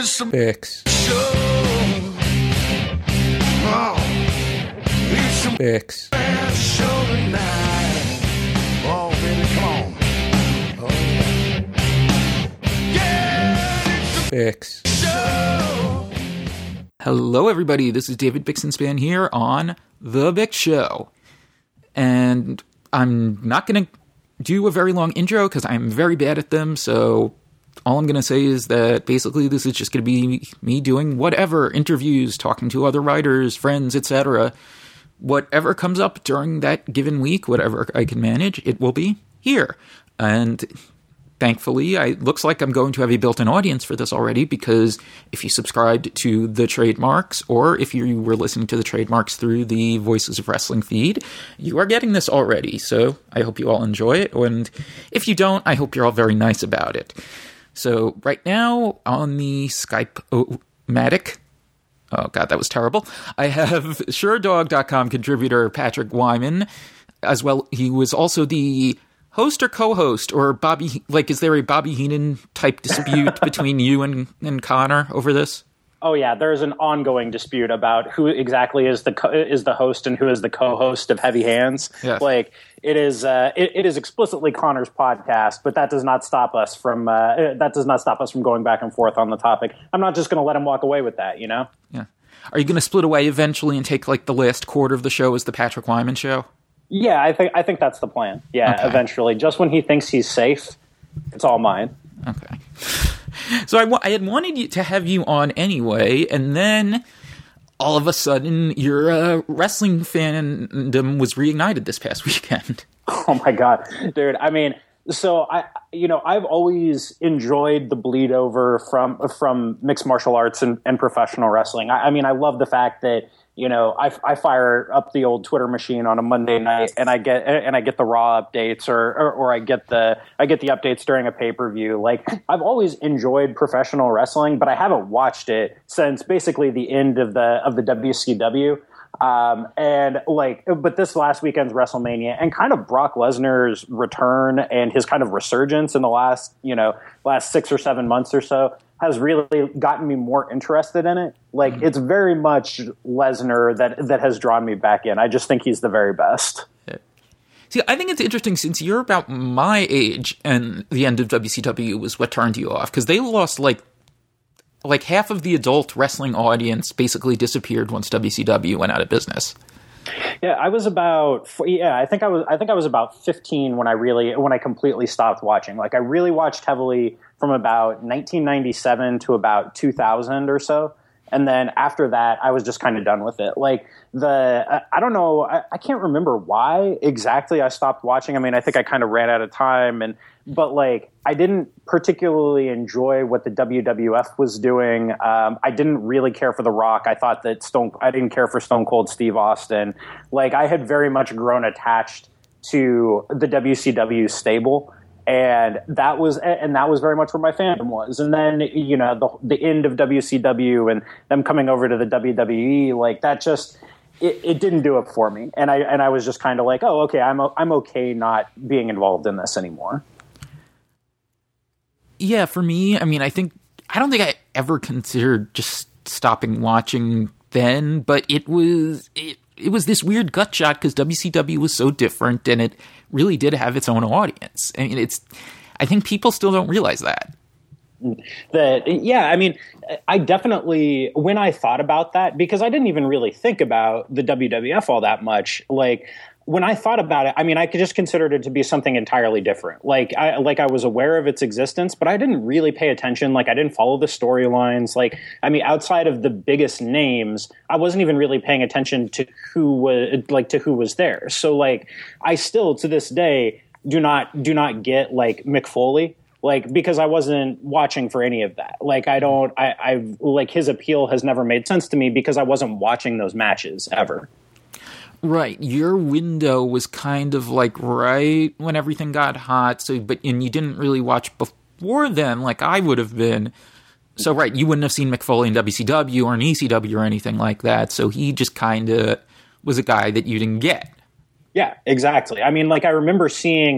Fix. Fix. Fix. Hello, everybody. This is David Bixenspan here on The Bix Show. And I'm not going to do a very long intro because I'm very bad at them, so all I'm going to say is that basically this is just going to be me doing whatever, interviews, talking to other writers, friends, etc. Whatever comes up during that given week, whatever I can manage, it will be here. And thankfully, it looks like I'm going to have a built-in audience for this already, because if you subscribed to the Trademarks, or if you were listening to the Trademarks through the Voices of Wrestling feed, you are getting this already. So I hope you all enjoy it. And if you don't, I hope you're all very nice about it. So right now on the Skype-matic, oh god, that was terrible, I have SureDog.com contributor Patrick Wyman, as well. He was also the host or co-host, or Bobby, is there a Bobby Heenan type dispute between you and Connor over this? Oh yeah, there's an ongoing dispute about who exactly is the host and who is the co-host of Heavy Hands. Yes. It is explicitly Connor's podcast, but that does not stop us from going back and forth on the topic. I'm not just going to let him walk away with that, you know? Yeah. Are you going to split away eventually and take the last quarter of the show as the Patrick Wyman show? Yeah, I think that's the plan. Yeah, okay. Eventually, just when he thinks he's safe, it's all mine. Okay. So I had wanted to have you on anyway, and then all of a sudden your wrestling fandom was reignited this past weekend. Oh my god, dude! I mean, so I've always enjoyed the bleed over from mixed martial arts and professional wrestling. I mean, I love the fact that, I fire up the old Twitter machine on a Monday night and I get the Raw updates or I get the updates during a pay-per-view. I've always enjoyed professional wrestling, but I haven't watched it since basically the end of the WCW. But this last weekend's WrestleMania and kind of Brock Lesnar's return and his kind of resurgence in the last 6 or 7 months or so has really gotten me more interested in it. It's very much Lesnar that has drawn me back in. I just think he's the very best. See, I think it's interesting since you're about my age and the end of WCW was what turned you off, because they lost half of the adult wrestling audience basically disappeared once WCW went out of business. Yeah, I think I was about 15 when I completely stopped watching. I really watched heavily from about 1997 to about 2000 or so. And then after that, I was just kind of done with it. I don't know, I can't remember why exactly I stopped watching. I mean, I think I kind of ran out of time, but I didn't particularly enjoy what the WWF was doing. I didn't really care for The Rock. I thought that I didn't care for Stone Cold Steve Austin. I had very much grown attached to the WCW stable. And that was very much where my fandom was. And then, the end of WCW and them coming over to the WWE, that just, it didn't do it for me. And I was just kind of oh, okay, I'm okay not being involved in this anymore. Yeah, for me, I mean, I don't think I ever considered just stopping watching then, but it was this weird gut shot because WCW was so different and it really did have its own audience. I mean, I think people still don't realize that. I definitely, when I thought about that, because I didn't even really think about the WWF all that much, when I thought about it, I mean, I could just considered it to be something entirely different. I was aware of its existence, but I didn't really pay attention. I didn't follow the storylines. Outside of the biggest names, I wasn't even really paying attention to who was there. So I still to this day do not get Mick Foley. Because I wasn't watching for any of that. His appeal has never made sense to me because I wasn't watching those matches ever. Right. Your window was kind of right when everything got hot. And you didn't really watch before then I would have been. So, right, you wouldn't have seen Mick Foley in WCW or in ECW or anything like that. So he just kind of was a guy that you didn't get. Yeah, exactly. I mean, I remember seeing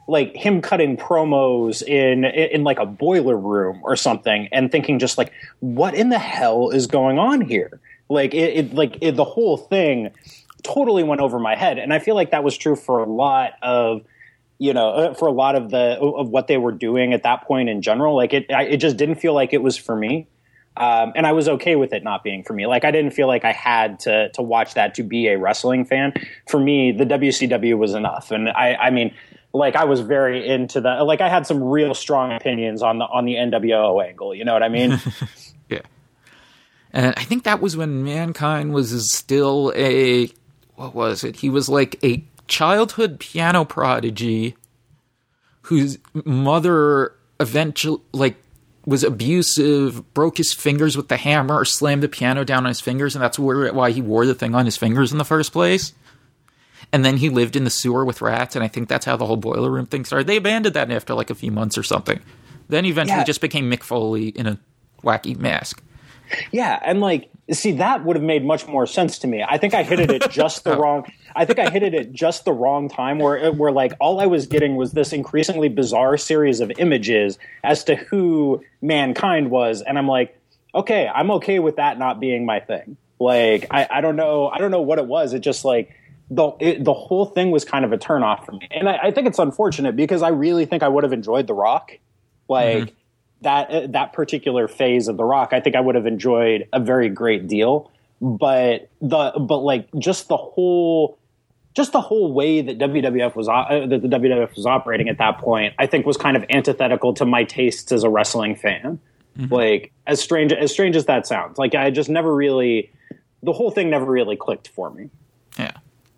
like him cutting promos in like a boiler room or something and thinking just like, what in the hell is going on here? Like the whole thing totally went over my head. And I feel like that was true for a lot of, for a lot of what they were doing at that point in general. Like it just didn't feel like it was for me. And I was okay with it not being for me. Like, I didn't feel like I had to watch that to be a wrestling fan. For me, the WCW was enough. And I mean, like, I was very into the, like, I had some real strong opinions on the NWO angle. You know what I mean? Yeah. And I think that was when Mankind was still what was it? He was like a childhood piano prodigy whose mother eventually, like, was abusive, broke his fingers with the hammer, or slammed the piano down on his fingers, and that's why he wore the thing on his fingers in the first place. And then he lived in the sewer with rats, and I think that's how the whole boiler room thing started. They abandoned that after like a few months or something. Then he eventually just became Mick Foley in a wacky mask. Yeah, and like, see, that would have made much more sense to me. I think I hit it at just the wrong. I think I hit it at just the wrong time, where like all I was getting was this increasingly bizarre series of images as to who Mankind was, and I'm like, okay, I'm okay with that not being my thing. Like, I don't know what it was. It just like the whole thing was kind of a turnoff for me, and I think it's unfortunate because I really think I would have enjoyed The Rock, like. Mm-hmm. That particular phase of The Rock, I think I would have enjoyed a very great deal. But like just the whole way that the WWF was operating at that point, I think was kind of antithetical to my tastes as a wrestling fan. Mm-hmm. Like, as strange as that sounds, like I just never really, the whole thing never really clicked for me. Yeah.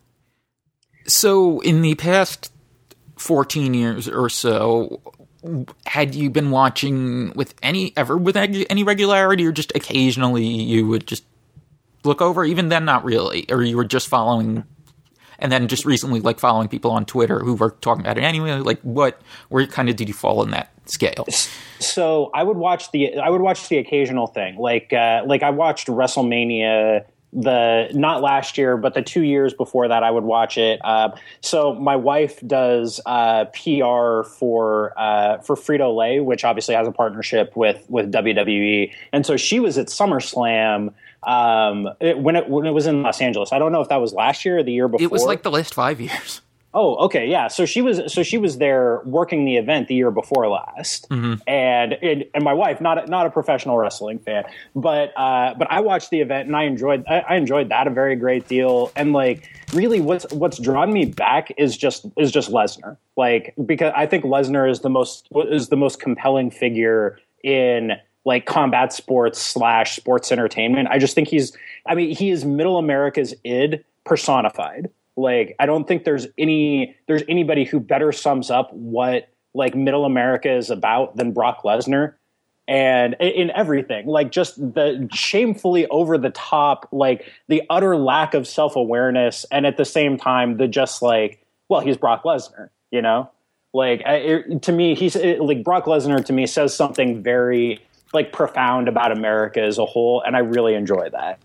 So in the past 14 years or so, had you been watching with any regularity, or just occasionally you would just look over? Even then, not really, or you were just following, and then just recently, like, following people on Twitter who were talking about it anyway. Like, where kind of did you fall in that scale? So I would watch the occasional thing, like I watched WrestleMania. Not last year, but the 2 years before that, I would watch it. So my wife does PR for Frito-Lay, which obviously has a partnership with WWE, and so she was at SummerSlam when it was in Los Angeles. I don't know if that was last year or the year before. It was like the last 5 years. Oh, okay, yeah. So she was there working the event the year before last, mm-hmm. and my wife, not a professional wrestling fan, but I watched the event and I enjoyed that a very great deal. And like, really, what's drawn me back is just Lesnar, like, because I think Lesnar is the most compelling figure in like combat sports / sports entertainment. I just think he is Middle America's id personified. Like, I don't think there's anybody who better sums up what like Middle America is about than Brock Lesnar, and in everything, like just the shamefully over the top, like the utter lack of self-awareness, and at the same time the just like, well, he's Brock Lesnar, you know, like to me like Brock Lesnar to me says something very like profound about America as a whole, and I really enjoy that.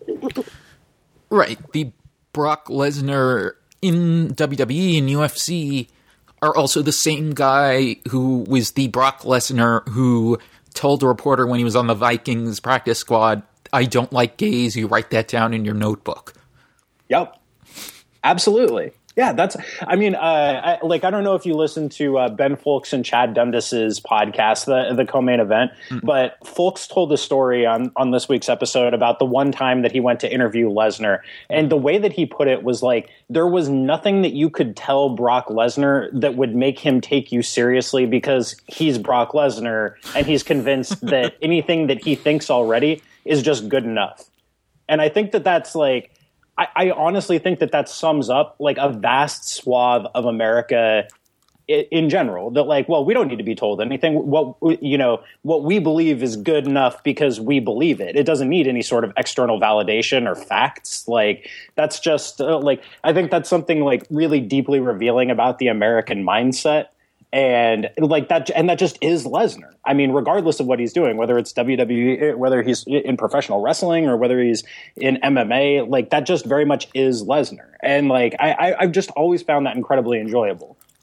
Right. The Brock Lesnar in WWE and UFC are also the same guy who was the Brock Lesnar who told a reporter when he was on the Vikings practice squad, "I don't like gays, you write that down in your notebook." Yep. Absolutely. Yeah, I don't know if you listen to Ben Fowlkes and Chad Dundas's podcast, the co-main event, but Fowlkes told a story on this week's episode about the one time that he went to interview Lesnar. And the way that he put it was like, there was nothing that you could tell Brock Lesnar that would make him take you seriously, because he's Brock Lesnar and he's convinced that anything that he thinks already is just good enough. And I think that's like, I honestly think that sums up like a vast swath of America in general, that like, well, we don't need to be told anything. What we believe is good enough because we believe it. It doesn't need any sort of external validation or facts. Like, that's just like, I think that's something like really deeply revealing about the American mindset. And like that, and that just is Lesnar. I mean, regardless of what he's doing, whether it's WWE, whether he's in professional wrestling or whether he's in MMA, like that just very much is Lesnar. And like, I've just always found that incredibly enjoyable.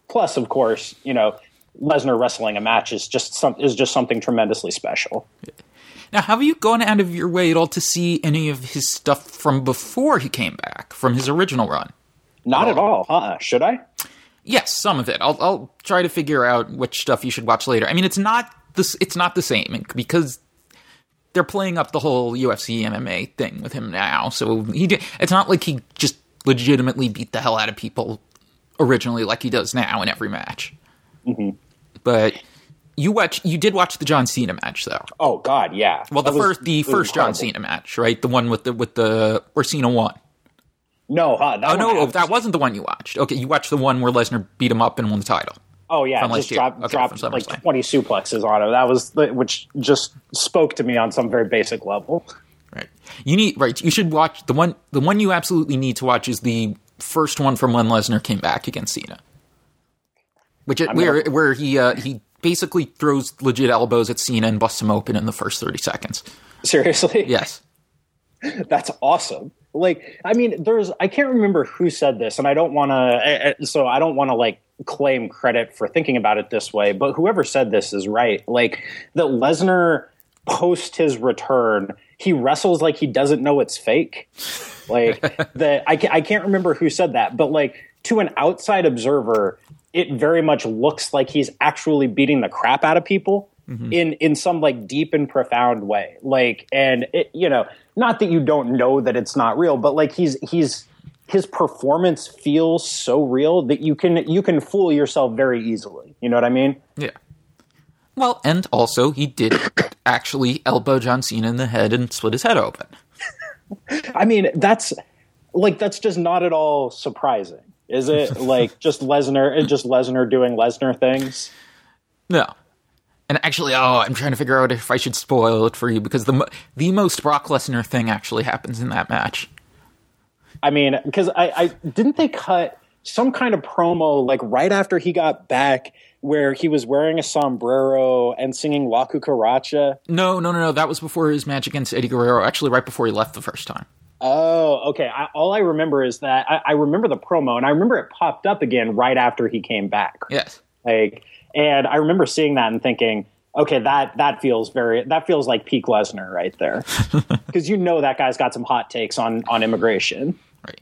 Plus, of course, Lesnar wrestling a match is just something tremendously special. Now, have you gone out of your way at all to see any of his stuff from before he came back, from his original run? Not at all. Should I? Yes, some of it. I'll try to figure out which stuff you should watch later. I mean, it's not the same because they're playing up the whole UFC MMA thing with him now. So it's not like he just legitimately beat the hell out of people originally like he does now in every match. Mm-hmm. But you did watch the John Cena match, though. Oh God, yeah. Well, the first John Cena match, right? The one with the where Cena won. No, that wasn't the one you watched. Okay, you watched the one where Lesnar beat him up and won the title. Oh yeah, just dropped like 20 suplexes on him. That was which just spoke to me on some very basic level. Right. You should watch the one you absolutely need to watch is the first one from when Lesnar came back against Cena. Where he basically throws legit elbows at Cena and busts him open in the first 30 seconds. Seriously? Yes. That's awesome. Like, I mean, I can't remember who said this, and I don't want to like claim credit for thinking about it this way, but whoever said this is right. Like, that Lesnar post his return, he wrestles like he doesn't know it's fake. Like, I can't remember who said that, but like, to an outside observer, it very much looks like he's actually beating the crap out of people. Mm-hmm. in some like deep and profound way. Like, and it, not that you don't know that it's not real, but like his performance feels so real that you can fool yourself very easily. You know what I mean? Yeah. Well, and also he did actually elbow John Cena in the head and split his head open. I mean, that's just not at all surprising, is it? Like just Lesnar doing Lesnar things. No. And actually, I'm trying to figure out if I should spoil it for you, because the most Brock Lesnar thing actually happens in that match. I mean, because I didn't they cut some kind of promo like right after he got back where he was wearing a sombrero and singing La Cucaracha? No. That was before his match against Eddie Guerrero, actually right before he left the first time. Oh, okay. All I remember is that I remember the promo, and I remember it popped up again right after he came back. Yes. And I remember seeing that and thinking, okay, that feels like peak Lesnar right there, because that guy's got some hot takes on immigration, right?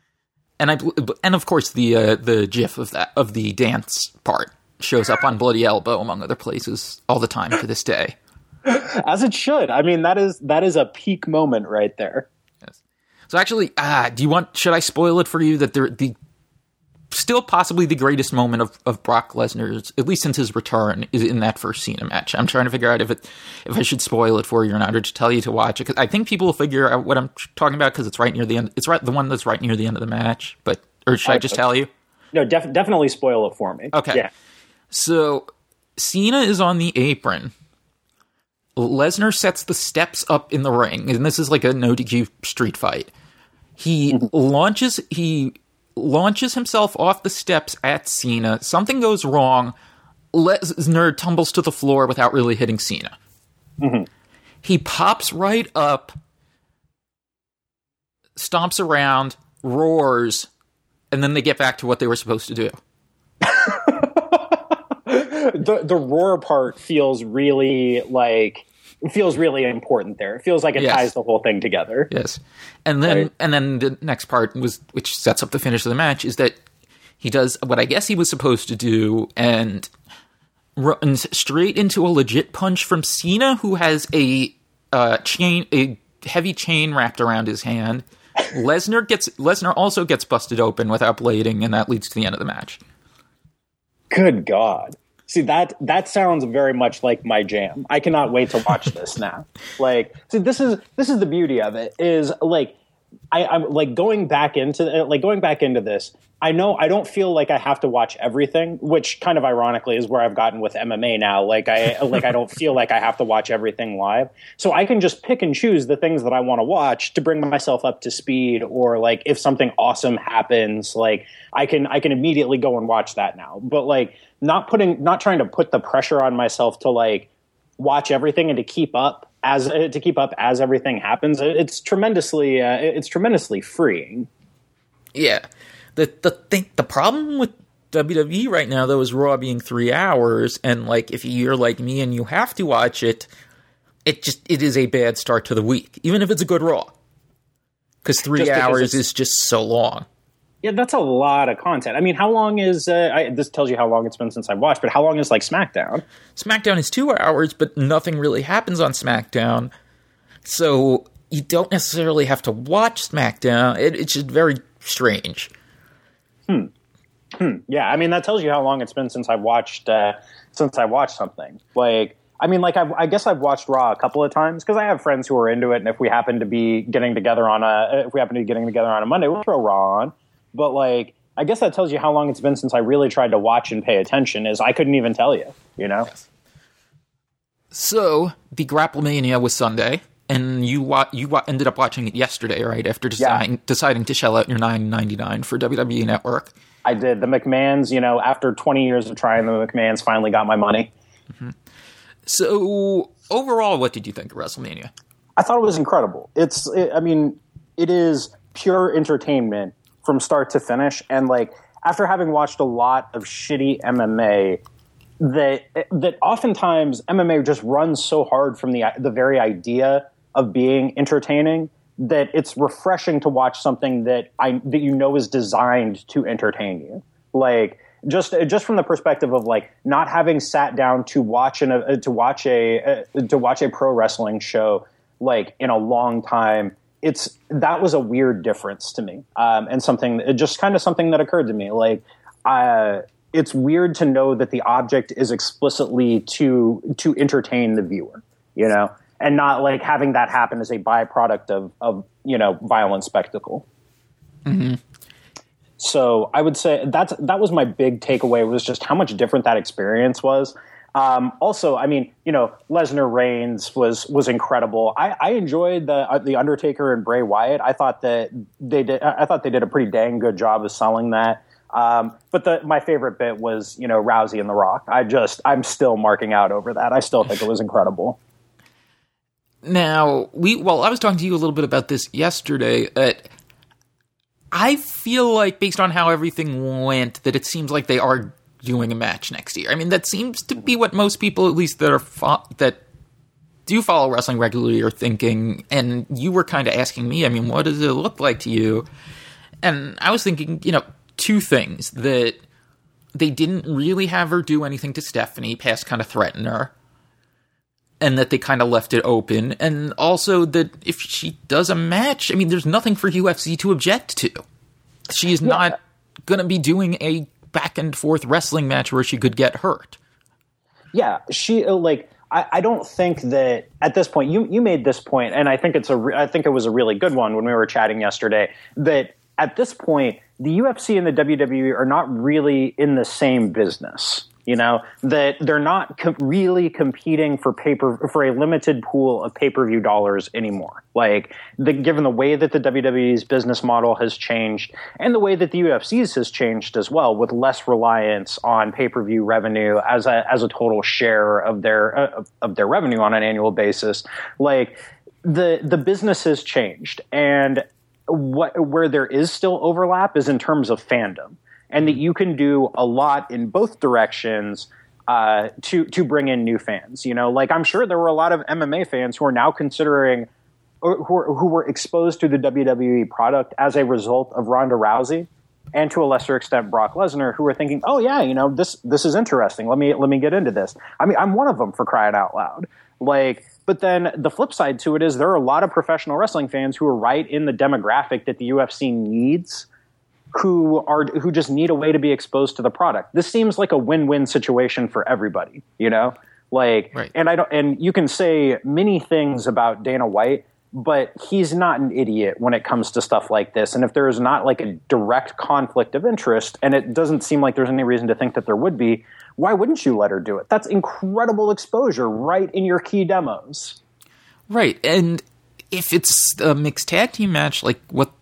And of course the GIF of the dance part shows up on Bloody Elbow among other places all the time to this day, as it should. I mean, that is a peak moment right there. Yes. So actually, should I spoil it for you that the still possibly the greatest moment of Brock Lesnar's, at least since his return, is in that first Cena match. I'm trying to figure out if I should spoil it for you or not, or to tell you to watch it, because I think people will figure out what I'm talking about because it's right near the end. It's the one that's right near the end of the match. Or should I just tell you? No, definitely spoil it for me. Okay. Yeah. So Cena is on the apron. Lesnar sets the steps up in the ring, and this is like a no DQ street fight. He launches himself off the steps at Cena. Something goes wrong. Lesnar tumbles to the floor without really hitting Cena. Mm-hmm. He pops right up, stomps around, roars, and then they get back to what they were supposed to do. The roar part feels really important there. It feels like it ties the whole thing together. Yes. And then the next part which sets up the finish of the match, is that he does what I guess he was supposed to do and runs straight into a legit punch from Cena, who has a heavy chain wrapped around his hand. Lesnar also gets busted open without blading, and that leads to the end of the match. Good God. See, that sounds very much like my jam. I cannot wait to watch this now. Like, see, this is the beauty of it, is like I'm like going back into this. I know I don't feel like I have to watch everything, which kind of ironically is where I've gotten with MMA now. I don't feel like I have to watch everything live, so I can just pick and choose the things that I want to watch to bring myself up to speed, or like if something awesome happens, like I can immediately go and watch that now. But like not trying to put the pressure on myself to like watch everything and to keep up as everything happens. It's tremendously freeing. Yeah. The problem with WWE right now, though, is Raw being 3 hours, and, like, if you're like me and you have to watch it, it is a bad start to the week, even if it's a good Raw. Because 3 hours is just so long. Yeah, that's a lot of content. I mean, how long is... this tells you how long it's been since I watched, but how long is, like, SmackDown? SmackDown is 2 hours, but nothing really happens on SmackDown. So you don't necessarily have to watch SmackDown. It's just very strange. Yeah, I mean, that tells you how long it's been since I watched something. Like, I mean, like, I guess I've watched Raw a couple of times because I have friends who are into it, and if we happen to be getting together on a Monday, we'll throw Raw on. But, like, I guess that tells you how long it's been since I really tried to watch and pay attention. Is I couldn't even tell you, you know? Yes. So, the Grapplemania was Sunday, and you ended up watching it yesterday, right? After deciding to shell out your $9.99 for WWE Network. I did. The McMahons, you know, after 20 years of trying, the McMahons finally got my money. Mm-hmm. So, overall, what did you think of WrestleMania? I thought it was incredible. It is pure entertainment from start to finish. And, like, after having watched a lot of shitty MMA, that oftentimes MMA just runs so hard from the very idea of being entertaining that it's refreshing to watch something that you know is designed to entertain you. Like, just from the perspective of, like, not having sat down to watch a pro wrestling show, like, in a long time, that was a weird difference to me, and something that occurred to me. Like, it's weird to know that the object is explicitly to entertain the viewer, you know, and not, like, having that happen as a byproduct of you know, violent spectacle. Mm-hmm. So I would say that was my big takeaway, was just how much different that experience was. Also, I mean, you know, Lesnar Reigns was incredible. I enjoyed the Undertaker and Bray Wyatt. I thought they did a pretty dang good job of selling that. But my favorite bit was, you know, Rousey and The Rock. I'm still marking out over that. I still think it was incredible. Now, I was talking to you a little bit about this yesterday. I feel like, based on how everything went, that it seems like they are doing a match next year. I mean, that seems to be what most people, at least that do follow wrestling regularly, are thinking. And you were kind of asking me, I mean, what does it look like to you? And I was thinking, you know, two things: that they didn't really have her do anything to Stephanie past kind of threaten her, and that they kind of left it open. And also that if she does a match, I mean, there's nothing for UFC to object to. She is not going to be doing a back and forth wrestling match where she could get hurt. Yeah, she I don't think that at this point you made this point, and I think it was a really good one when we were chatting yesterday, that at this point the UFC and the WWE are not really in the same business. You know, that they're not really competing for a limited pool of pay-per-view dollars anymore. Like, given the way that the WWE's business model has changed, and the way that the UFC's has changed as well, with less reliance on pay-per-view revenue as a total share of their revenue on an annual basis, like, the business has changed, and where there is still overlap is in terms of fandom. And that you can do a lot in both directions to bring in new fans. You know, like, I'm sure there were a lot of MMA fans who are now considering, who were exposed to the WWE product as a result of Ronda Rousey, and to a lesser extent Brock Lesnar, who are thinking, oh yeah, you know, this is interesting. Let me get into this. I mean, I'm one of them, for crying out loud. Like, but then the flip side to it is there are a lot of professional wrestling fans who are right in the demographic that the UFC needs, who just need a way to be exposed to the product. This seems like a win-win situation for everybody, you know? Like, right. And you can say many things about Dana White, but he's not an idiot when it comes to stuff like this. And if there is not, like, a direct conflict of interest, and it doesn't seem like there's any reason to think that there would be, why wouldn't you let her do it? That's incredible exposure right in your key demos. Right. And if it's a mixed tag team match, like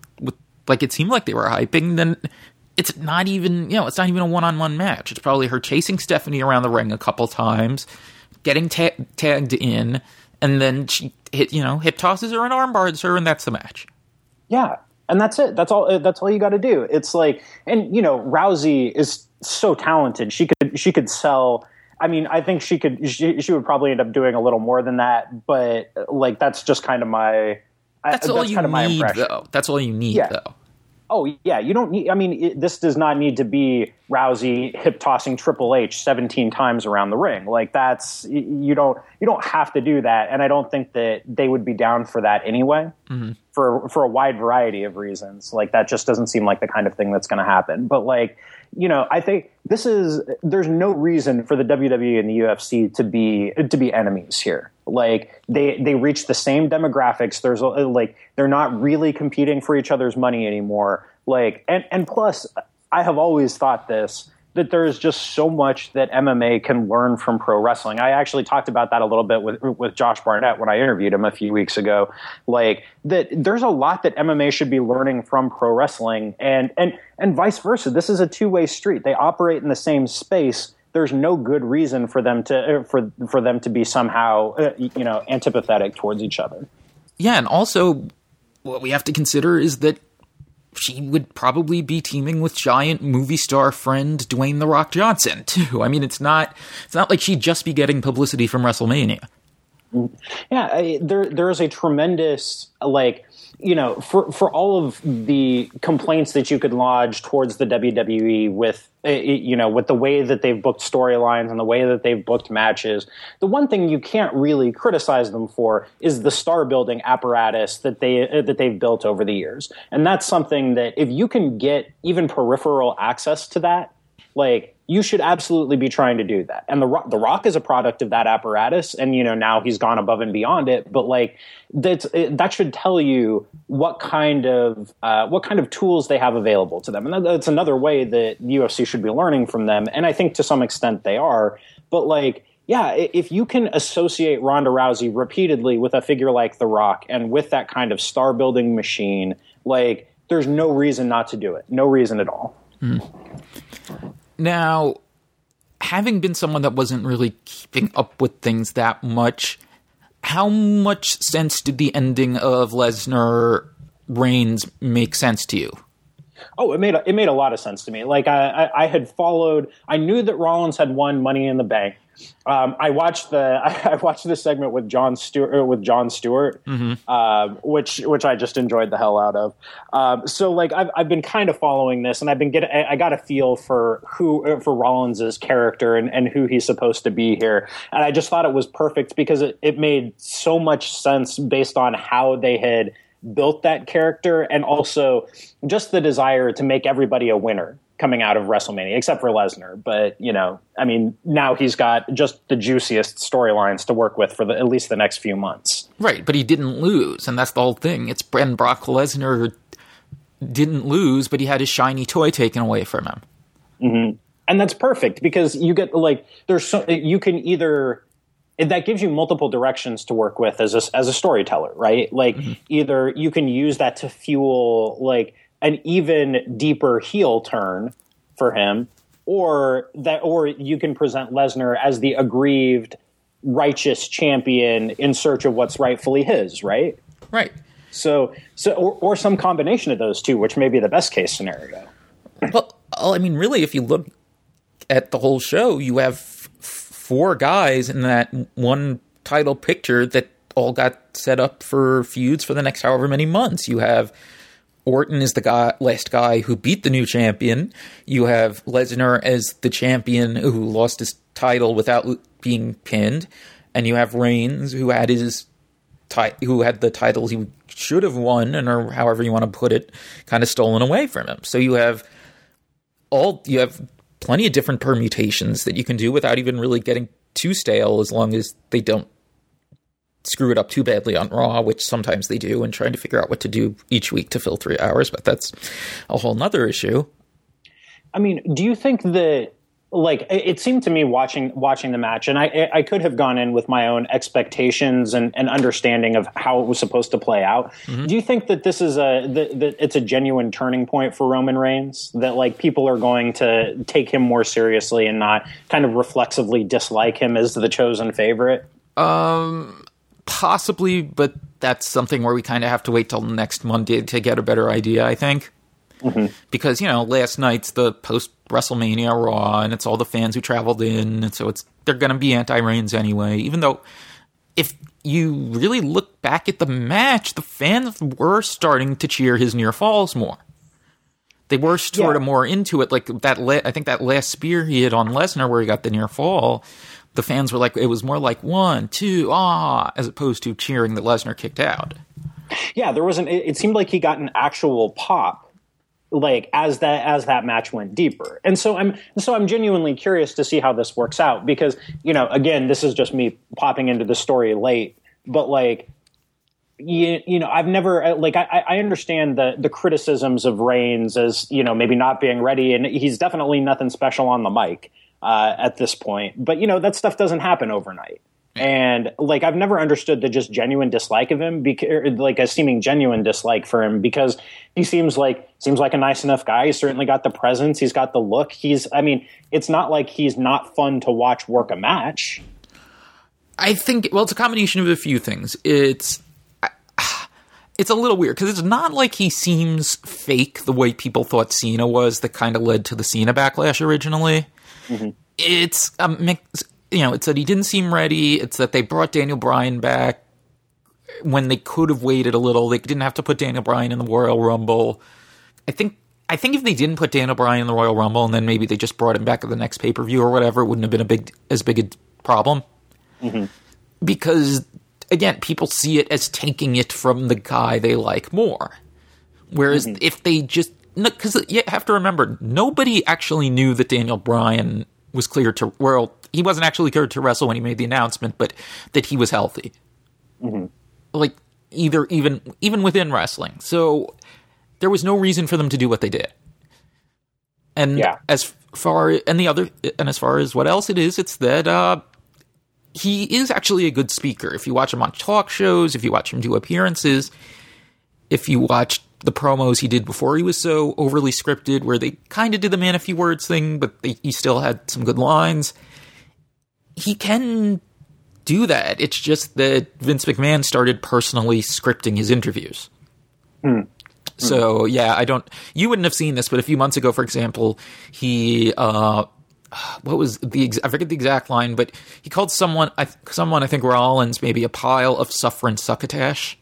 it seemed like they were hyping, then it's not even, you know, it's not even a one-on-one match. It's probably her chasing Stephanie around the ring a couple times, getting tagged in, and then she hip tosses her and armbars her, and that's the match. Yeah, and that's it. That's all you got to do. It's like, and, you know, Rousey is so talented. She could sell. I mean, I think she would probably end up doing a little more than that, but like that's just kind of my. That's all you need, impression. though. That's all you need, though. Oh, yeah. You don't need – I mean, this does not need to be Rousey hip-tossing Triple H 17 times around the ring. Like, that's – you don't have to do that, and I don't think that they would be down for that anyway for a wide variety of reasons. Like, that just doesn't seem like the kind of thing that's going to happen. But, like, you know, I think this is – there's no reason for the WWE and the UFC to be enemies here. Like they reach the same demographics. There's like they're not really competing for each other's money anymore. Like and plus, I have always thought that there's just so much that MMA can learn from pro wrestling. I actually talked about that a little bit with Josh Barnett when I interviewed him a few weeks ago. Like that, there's a lot that MMA should be learning from pro wrestling, and vice versa. This is a two-way street. They operate in the same space. There's no good reason for them to for them to be somehow antipathetic towards each other. Yeah, and also what we have to consider is that she would probably be teaming with giant movie star friend Dwayne The Rock Johnson too. I mean, it's not like she'd just be getting publicity from WrestleMania. Yeah, there is a tremendous for all of the complaints that you could lodge towards the WWE with the way that they've booked storylines and the way that they've booked matches, the one thing you can't really criticize them for is the star building apparatus that they've built over the years. And that's something that if you can get even peripheral access to that, like you should absolutely be trying to do that. And the Rock is a product of that apparatus, and now he's gone above and beyond it. But like that should tell you what kind of tools they have available to them, and that's another way that the UFC should be learning from them. And I think to some extent they are. But like, yeah, if you can associate Ronda Rousey repeatedly with a figure like The Rock and with that kind of star building machine, like there's no reason not to do it. No reason at all. Now, having been someone that wasn't really keeping up with things that much, how much sense did the ending of Lesnar Reigns make sense to you? Oh, it made a lot of sense to me. Like I had followed. I knew that Rollins had won Money in the Bank. I watched the segment with Jon Stewart, which I just enjoyed the hell out of. So like I've been kind of following this, and I got a feel for Rollins' character and who he's supposed to be here, and I just thought it was perfect because it made so much sense based on how they had built that character, and also just the desire to make everybody a winner coming out of WrestleMania, except for Lesnar. But, I mean, now he's got just the juiciest storylines to work with for at least the next few months. Right, but he didn't lose, and that's the whole thing. It's Brock Lesnar didn't lose, but he had his shiny toy taken away from him. Mm-hmm. And that's perfect, because you get, like, you can either... that gives you multiple directions to work with as a storyteller, right? Like either you can use that to fuel like an even deeper heel turn for him, or you can present Lesnar as the aggrieved, righteous champion in search of what's rightfully his, right? Right. So or some combination of those two, which may be the best case scenario. Well, I mean, really, if you look at the whole show, you have 4 guys in that one title picture that all got set up for feuds for the next however many months. You have Orton as the last guy who beat the new champion. You have Lesnar as the champion who lost his title without being pinned, and you have Reigns who had the title he should have won, or however you want to put it, kind of stolen away from him. So you have plenty of different permutations that you can do without even really getting too stale, as long as they don't screw it up too badly on Raw, which sometimes they do, and trying to figure out what to do each week to fill 3 hours. But that's a whole nother issue. I mean, do you think that, like, it seemed to me watching the match, and I could have gone in with my own expectations and understanding of how it was supposed to play out. Mm-hmm. Do you think that this is that it's a genuine turning point for Roman Reigns, that like people are going to take him more seriously and not kind of reflexively dislike him as the chosen favorite? Possibly, but that's something where we kind of have to wait till next Monday to get a better idea, I think. Because, last night's the post-WrestleMania Raw, and it's all the fans who traveled in, and so they're going to be anti-Reigns anyway, even though if you really look back at the match, the fans were starting to cheer his near falls more. They were sort of more into it. Like I think that last spear he hit on Lesnar where he got the near fall, the fans were like, it was more like 1, 2, as opposed to cheering that Lesnar kicked out. Yeah, it seemed like he got an actual pop, like as that match went deeper. And so I'm genuinely curious to see how this works out because, again, this is just me popping into the story late, but like, I've never like I understand the criticisms of Reigns as maybe not being ready, and he's definitely nothing special on the mic at this point. But that stuff doesn't happen overnight, and like I've never understood the just genuine dislike of him, like a seeming genuine dislike for him because he seems like a nice enough guy. He's certainly got the presence. He's got the look. It's not like he's not fun to watch work a match. I think it's a combination of a few things. It's a little weird because it's not like he seems fake the way people thought Cena was that kind of led to the Cena backlash originally. Mm-hmm. It's a mix, it's that he didn't seem ready. It's that they brought Daniel Bryan back when they could have waited a little. They didn't have to put Daniel Bryan in the Royal Rumble. I think if they didn't put Daniel Bryan in the Royal Rumble and then maybe they just brought him back at the next pay-per-view or whatever, it wouldn't have been as big a problem. Mm-hmm. Because again, people see it as taking it from the guy they like more. Whereas if they just... Because you have to remember, nobody actually knew that Daniel Bryan was cleared to... Well, he wasn't actually cleared to wrestle when he made the announcement, but that he was healthy. Mm-hmm. Like, even within wrestling. So there was no reason for them to do what they did. And as far as what else it is, it's that... he is actually a good speaker. If you watch him on talk shows, if you watch him do appearances, if you watch the promos he did before he was so overly scripted, where they kind of did the man a few words thing, but he still had some good lines, he can do that. It's just that Vince McMahon started personally scripting his interviews. So, you wouldn't have seen this, but a few months ago, for example, he... what was I forget the exact line, but he called someone, I think Rollins, maybe a pile of suffering succotash.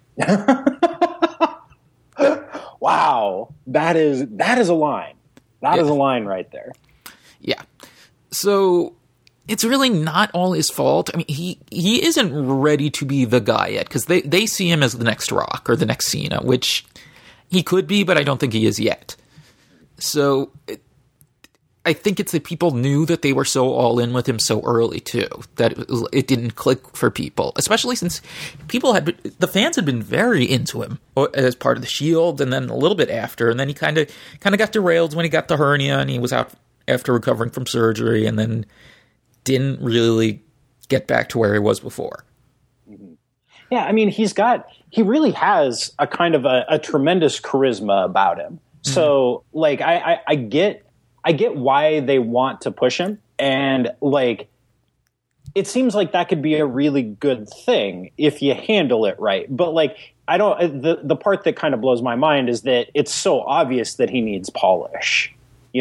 Wow. That is a line. That is a line right there. Yeah. So it's really not all his fault. I mean, he isn't ready to be the guy yet because they see him as the next Rock or the next Cena, which he could be, but I don't think he is yet. So I think it's that people knew that they were so all in with him so early too, that it didn't click for people, especially since the fans had been very into him as part of the Shield, and then a little bit after, and then he kind of got derailed when he got the hernia, and he was out after recovering from surgery, and then didn't really get back to where he was before. Yeah, I mean, he really has a kind of a tremendous charisma about him. So, like, I get why they want to push him, and like it seems like that could be a really good thing if you handle it right. But like the part that kind of blows my mind is that it's so obvious that he needs polish.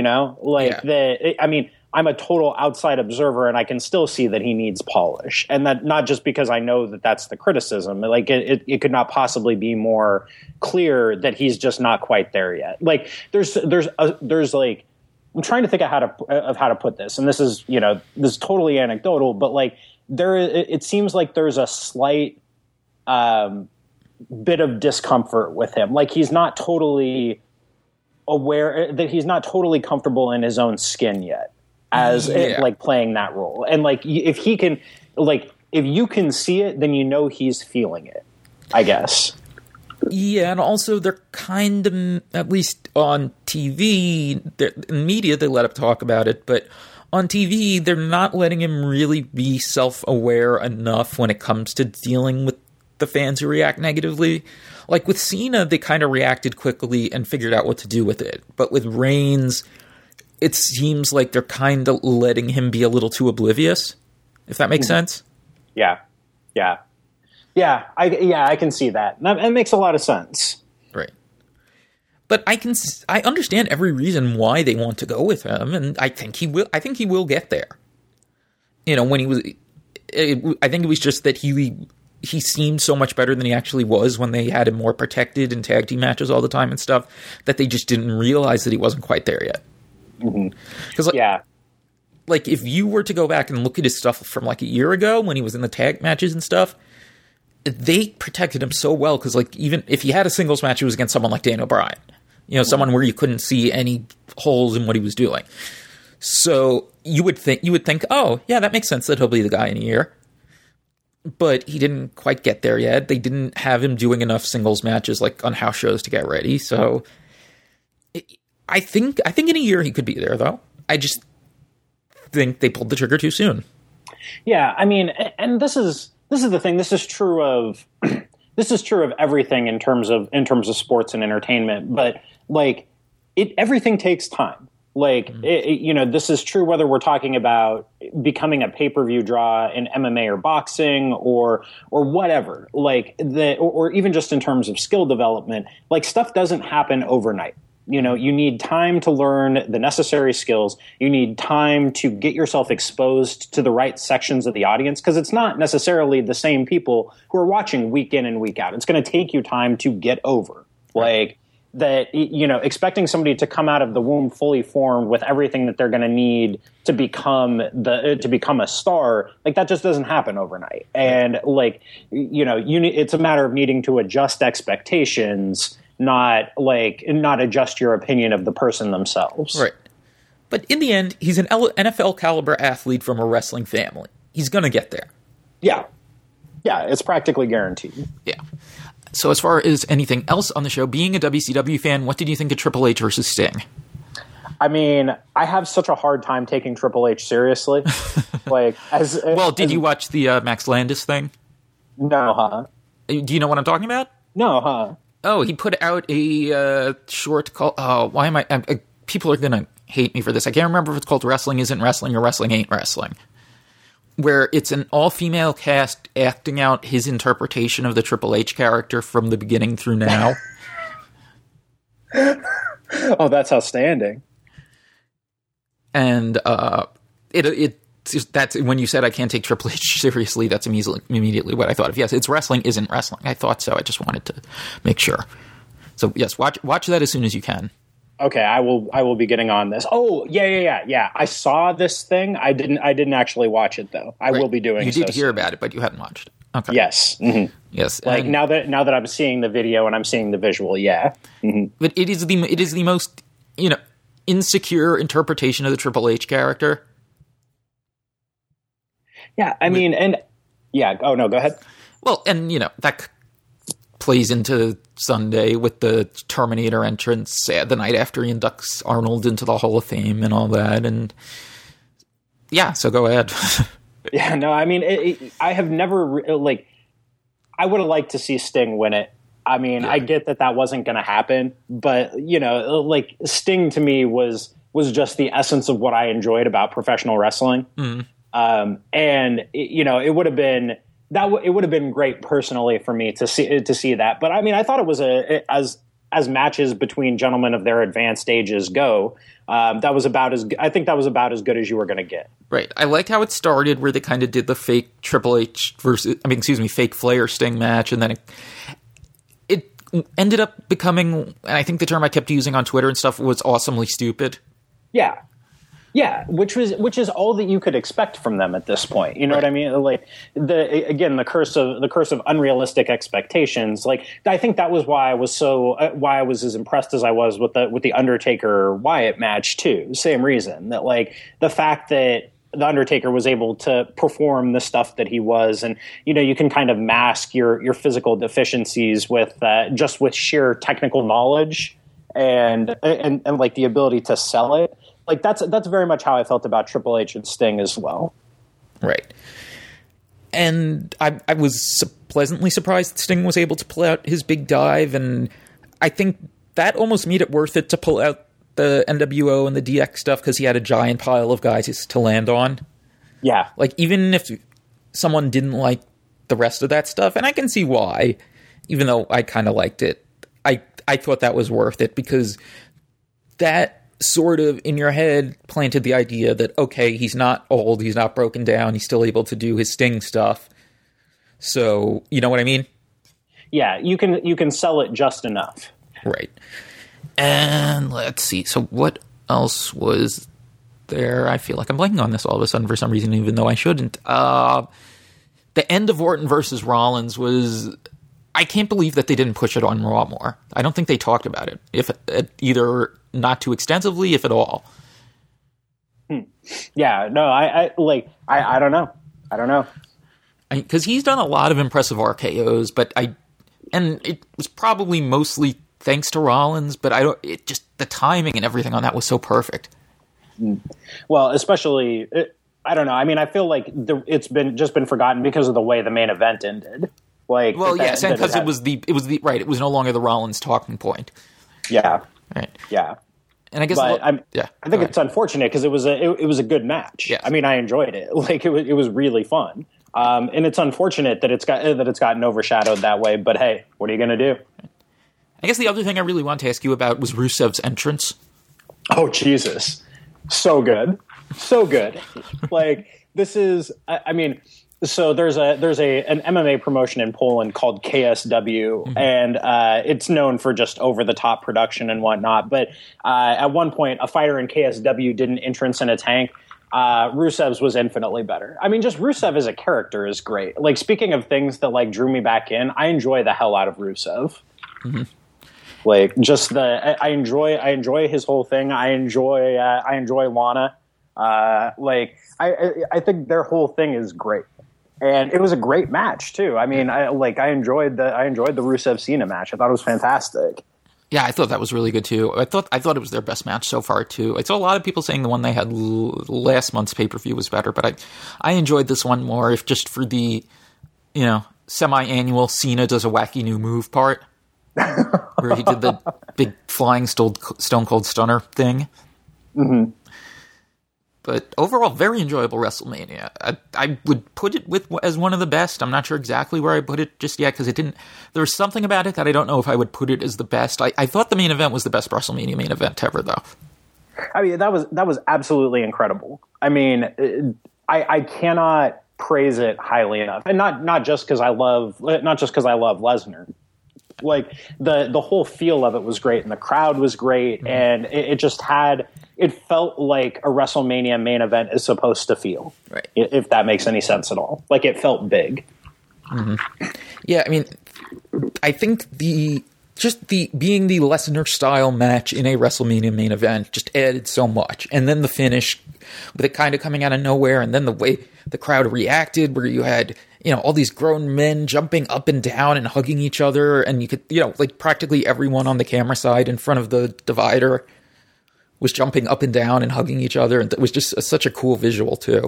I mean, I'm a total outside observer and I can still see that he needs polish, and that not just because I know that that's the criticism. Like it could not possibly be more clear that he's just not quite there yet. Like there's like, I'm trying to think of how to put this, and this is totally anecdotal, but like it seems like there's a slight bit of discomfort with him. Like he's not totally aware that he's not totally comfortable in his own skin yet as like playing that role. And like if he can, like if you can see it, then he's feeling it, I guess. Yeah, and also they're kind of, at least on TV, in media they let him talk about it, but on TV they're not letting him really be self-aware enough when it comes to dealing with the fans who react negatively. Like with Cena, they kind of reacted quickly and figured out what to do with it. But with Reigns, it seems like they're kind of letting him be a little too oblivious, if that makes sense. Yeah. I can see that. That makes a lot of sense. Right. But I understand every reason why they want to go with him, and I think he will get there. You know, when he was, I think it was just that he seemed so much better than he actually was when they had him more protected in tag team matches all the time and stuff, that they just didn't realize that he wasn't quite there yet. Because like if you were to go back and look at his stuff from like a year ago when he was in the tag matches and stuff, they protected him so well. Because like even if he had a singles match, it was against someone like Daniel Bryan, you know, someone where you couldn't see any holes in what he was doing. So you would think, oh yeah, that makes sense that he'll be the guy in a year. But he didn't quite get there yet. They didn't have him doing enough singles matches like on house shows to get ready. So I think in a year he could be there, though. I just think they pulled the trigger too soon. Yeah, I mean, and this is the thing. This is true of everything in terms of sports and entertainment. But like everything takes time. Like, this is true whether we're talking about becoming a pay-per-view draw in MMA or boxing or whatever, like or even just in terms of skill development, like stuff doesn't happen overnight. You know, you need time to learn the necessary skills. You need time to get yourself exposed to the right sections of the audience, because it's not necessarily the same people who are watching week in and week out. It's going to take you time to get over. Like, that, you know, expecting somebody to come out of the womb fully formed with everything that they're going to need to become a star, like that just doesn't happen overnight. And like, you know, it's a matter of needing to adjust expectations, not adjust your opinion of the person themselves. Right. But in the end, he's an NFL caliber athlete from a wrestling family. He's going to get there. Yeah. Yeah. It's practically guaranteed. Yeah. So as far as anything else on the show, being a WCW fan, what did you think of Triple H versus Sting? I mean, I have such a hard time taking Triple H seriously. Like, did you watch the Max Landis thing? No, huh? Do you know what I'm talking about? No, huh? Oh, he put out a short called. Oh, why am I? People are gonna hate me for this. I can't remember if it's called "Wrestling Isn't Wrestling" or "Wrestling Ain't Wrestling," where it's an all-female cast acting out his interpretation of the Triple H character from the beginning through now. Oh, that's outstanding. And that's when you said I can't take Triple H seriously, that's immediately what I thought of. Yes, it's Wrestling Isn't Wrestling. I thought so. I just wanted to make sure. So yes, watch that as soon as you can. Okay, I will be getting on this. Oh, yeah. I saw this thing. I didn't actually watch it though. I will be doing. You did hear about it, but you hadn't watched it. Okay. Yes. Mm-hmm. Yes. Like now that I'm seeing the video and I'm seeing the visual, yeah. Mm-hmm. But it is the most, you know, insecure interpretation of the Triple H character. Yeah, I mean, and yeah. Oh no, go ahead. Well, and you know that plays into Sunday with the Terminator entrance the night after he inducts Arnold into the Hall of Fame and all that, and yeah. So go ahead. Yeah, no, I mean, I have never I would have liked to see Sting win it. I mean, yeah. I get that wasn't going to happen, but you know, like Sting to me was just the essence of what I enjoyed about professional wrestling. Mm-hmm. And you know, it would have been great personally for me to see that. But I mean, I thought it was as matches between gentlemen of their advanced ages go. That was about as good as you were going to get. Right. I liked how it started where they kind of did the fake Triple H fake Flair Sting match, and then it ended up becoming, and I think the term I kept using on Twitter and stuff was awesomely stupid. Yeah. Yeah, which is all that you could expect from them at this point. You know what I mean? Like the curse of unrealistic expectations. Like I think that was why I was as impressed as I was with the Undertaker Wyatt match too. Same reason that like the fact that the Undertaker was able to perform the stuff that he was, and you know you can kind of mask your physical deficiencies with just with sheer technical knowledge and like the ability to sell it. Like that's very much how I felt about Triple H and Sting as well. Right. And I was pleasantly surprised Sting was able to pull out his big dive, and I think that almost made it worth it to pull out the NWO and the DX stuff because he had a giant pile of guys to land on. Yeah. Like even if someone didn't like the rest of that stuff, and I can see why, even though I kind of liked it, I I thought that was worth it because that sort of in your head planted the idea that, okay, he's not old, he's not broken down, he's still able to do his Sting stuff. So, you know what I mean? Yeah, you can sell it just enough. Right. And let's see. So what else was there? I feel like I'm blanking on this all of a sudden for some reason, even though I shouldn't. The end of Orton versus Rollins was... I can't believe that they didn't push it on Raw more. I don't think they talked about it. If either not too extensively, if at all. Yeah, no, I don't know. I don't know. Because he's done a lot of impressive RKOs, and it was probably mostly thanks to Rollins, but the timing and everything on that was so perfect. Well, especially, I don't know. I mean, I feel like it's been forgotten because of the way the main event ended. Like, well, yes, and because it was no longer the Rollins talking point. Yeah. Right. Yeah. And I guess, I think it's unfortunate because it was a good match. Yes. I mean, I enjoyed it. Like, it was really fun. And it's unfortunate that it's gotten overshadowed that way. But hey, what are you going to do? I guess the other thing I really want to ask you about was Rusev's entrance. Oh, Jesus. So good. So good. Like, this is, I mean, so there's an MMA promotion in Poland called KSW, and it's known for just over the top production and whatnot. But at one point, a fighter in KSW did an entrance in a tank. Rusev's was infinitely better. I mean, just Rusev as a character is great. Like, speaking of things that like drew me back in, I enjoy the hell out of Rusev. Mm-hmm. Like, just I enjoy his whole thing. I enjoy Lana. I think their whole thing is great. And it was a great match too. I mean, I enjoyed the Rusev Cena match. I thought it was fantastic. Yeah, I thought that was really good too. I thought it was their best match so far too. I saw a lot of people saying the one they had last month's pay-per-view was better, but I enjoyed this one more, if just for the, semi-annual Cena does a wacky new move part, where he did the big flying Stone Cold Stunner thing. Mm-hmm. But overall, very enjoyable WrestleMania. I would put it as one of the best. I'm not sure exactly where I put it just yet, because there was something about it that I don't know if I would put it as the best. I thought the main event was the best WrestleMania main event ever, though. I mean, that was absolutely incredible. I mean, I cannot praise it highly enough, and not just because I love Lesnar. Like, the whole feel of it was great, and the crowd was great, mm-hmm. and it felt like a WrestleMania main event is supposed to feel, right? If that makes any sense at all. Like, it felt big. Mm-hmm. Yeah, I mean, I think being the Lesnar style match in a WrestleMania main event just added so much, and then the finish with it kind of coming out of nowhere, and then the way the crowd reacted, where you had all these grown men jumping up and down and hugging each other, and you could like practically everyone on the camera side in front of the divider was jumping up and down and hugging each other, and it was just such a cool visual too.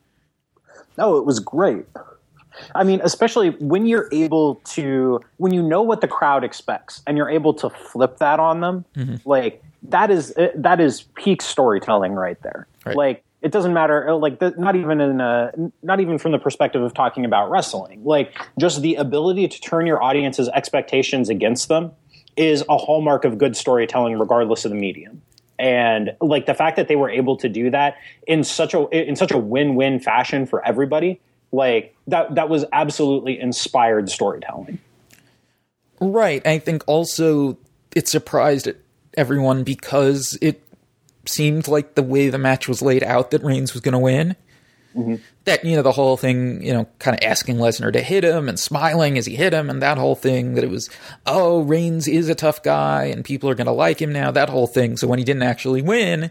No, it was great. I mean, especially when when you know what the crowd expects and you're able to flip that on them, mm-hmm. like that is peak storytelling right there. Right. Like, it doesn't matter, like, not even from the perspective of talking about wrestling. Like, just the ability to turn your audience's expectations against them is a hallmark of good storytelling, regardless of the medium. And like, the fact that they were able to do that in such a win-win fashion for everybody, like that was absolutely inspired storytelling. Right. I think also it surprised everyone because it seemed like the way the match was laid out that Reigns was going to win. Mm-hmm. That, the whole thing, kind of asking Lesnar to hit him and smiling as he hit him, and that whole thing that it was, oh, Reigns is a tough guy and people are going to like him now, that whole thing. So when he didn't actually win,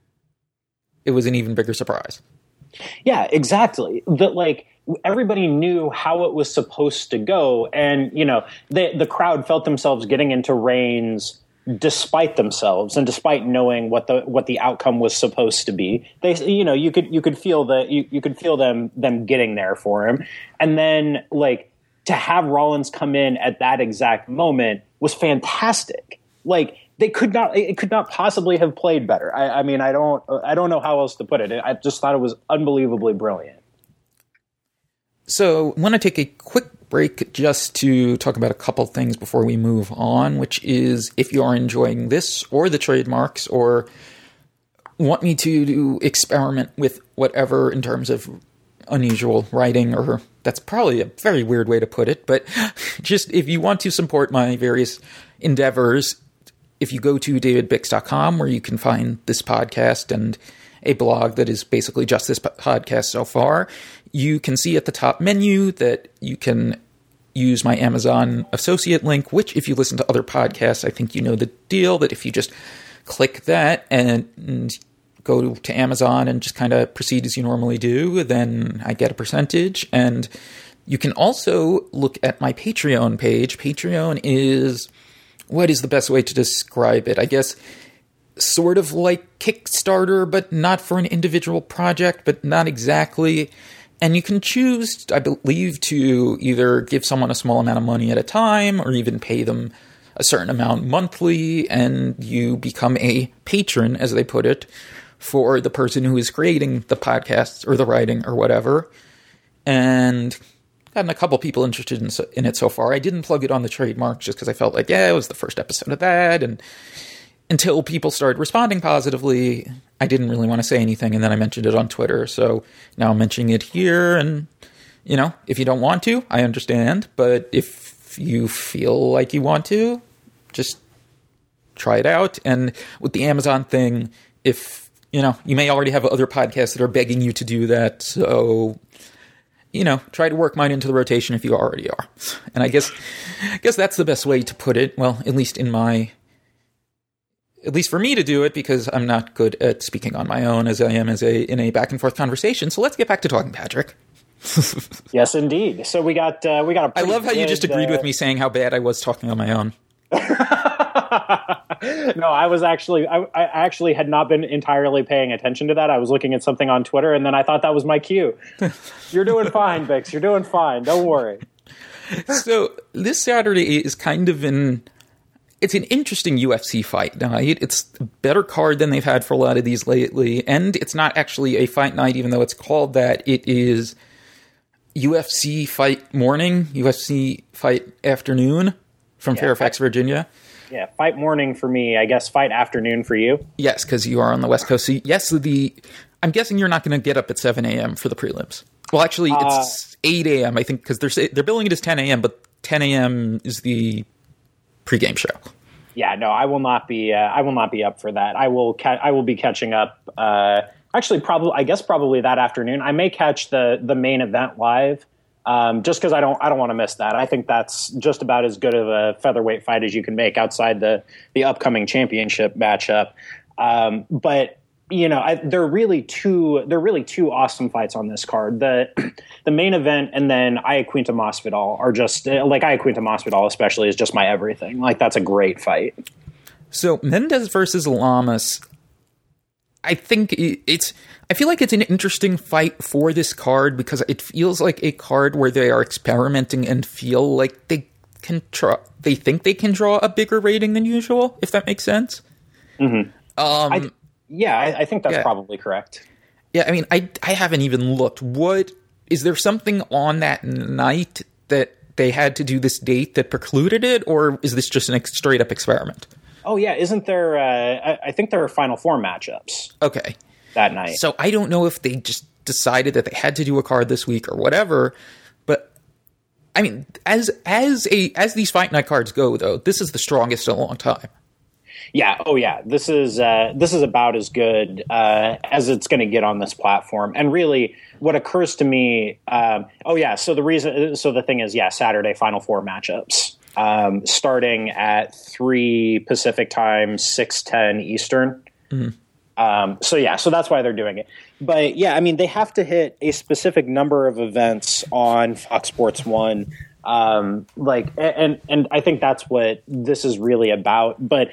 it was an even bigger surprise. Yeah, exactly. That, like, everybody knew how it was supposed to go, and, the crowd felt themselves getting into Reigns despite themselves and despite knowing what the outcome was supposed to be. They, you could feel them getting there for him. And then, like, to have Rollins come in at that exact moment was fantastic. Like, it could not possibly have played better. I mean, I don't know how else to put it. I just thought it was unbelievably brilliant. So I want to take a quick break just to talk about a couple things before we move on, which is if you are enjoying this or the trademarks or want me to experiment with whatever in terms of unusual writing, or that's probably a very weird way to put it, but just if you want to support my various endeavors, if you go to davidbix.com, where you can find this podcast and a blog that is basically just this podcast so far, you can see at the top menu that you can use my Amazon associate link, which if you listen to other podcasts, I think you know the deal, that if you just click that and go to Amazon and just kind of proceed as you normally do, then I get a percentage. And you can also look at my Patreon page. Patreon is, what is the best way to describe it? I guess sort of like Kickstarter, but not for an individual project, but not exactly. And you can choose, I believe, to either give someone a small amount of money at a time or even pay them a certain amount monthly, and you become a patron, as they put it, for the person who is creating the podcasts or the writing or whatever. And gotten a couple people interested in it so far. I didn't plug it on the trademark just because I felt like, it was the first episode of that. And until people started responding positively, I didn't really want to say anything. And then I mentioned it on Twitter. So now I'm mentioning it here. And, if you don't want to, I understand. But if you feel like you want to, just try it out. And with the Amazon thing, if you may already have other podcasts that are begging you to do that. So, try to work mine into the rotation if you already are. And I guess that's the best way to put it. Well, at least for me to do it, because I'm not good at speaking on my own as I am in a back and forth conversation. So let's get back to talking, Patrick. Yes, indeed. So we got a I love how you just agreed with me saying how bad I was talking on my own. No, I actually had not been entirely paying attention to that. I was looking at something on Twitter, and then I thought that was my cue. You're doing fine, Bix. You're doing fine. Don't worry. So this Saturday is kind of it's an interesting UFC fight night. It's a better card than they've had for a lot of these lately, and it's not actually a fight night, even though it's called that. It is UFC fight morning, UFC fight afternoon from Fairfax, Virginia. Yeah, fight morning for me. I guess fight afternoon for you. Yes, because you are on the West Coast. So yes, I'm guessing you're not going to get up at 7 a.m. for the prelims. Well, actually, it's 8 a.m. I think, because they're billing it as 10 a.m., but 10 a.m. is the pregame show. Yeah, no, I will not be up for that. I will be catching up. Actually, probably that afternoon. I may catch the main event live. Just because I don't want to miss that. I think that's just about as good of a featherweight fight as you can make outside the upcoming championship matchup. But there are really two awesome fights on this card. The main event and then Iaquinta Masvidal are just like Iaquinta Masvidal especially is just my everything. Like, that's a great fight. So Mendes versus Lamas, I think I feel like it's an interesting fight for this card because it feels like a card where they are experimenting and feel like they think they can draw a bigger rating than usual, if that makes sense. Mm-hmm. I think that's probably correct. Yeah, I mean, I haven't even looked. Is there something on that night that they had to do this date that precluded it, or is this just a straight up experiment? Oh, yeah. Isn't there, I think there are Final Four matchups. Okay. That night. So I don't know if they just decided that they had to do a card this week or whatever, but I mean, as these fight night cards go, though, this is the strongest in a long time. Yeah. Oh, yeah. This is about as good as it's going to get on this platform. And really, what occurs to me, So the thing is, Saturday Final Four matchups. Starting at 3 Pacific time, 6:10 Eastern. Mm-hmm. So that's why they're doing it. But yeah, I mean, they have to hit a specific number of events on Fox Sports 1. And I think that's what this is really about. But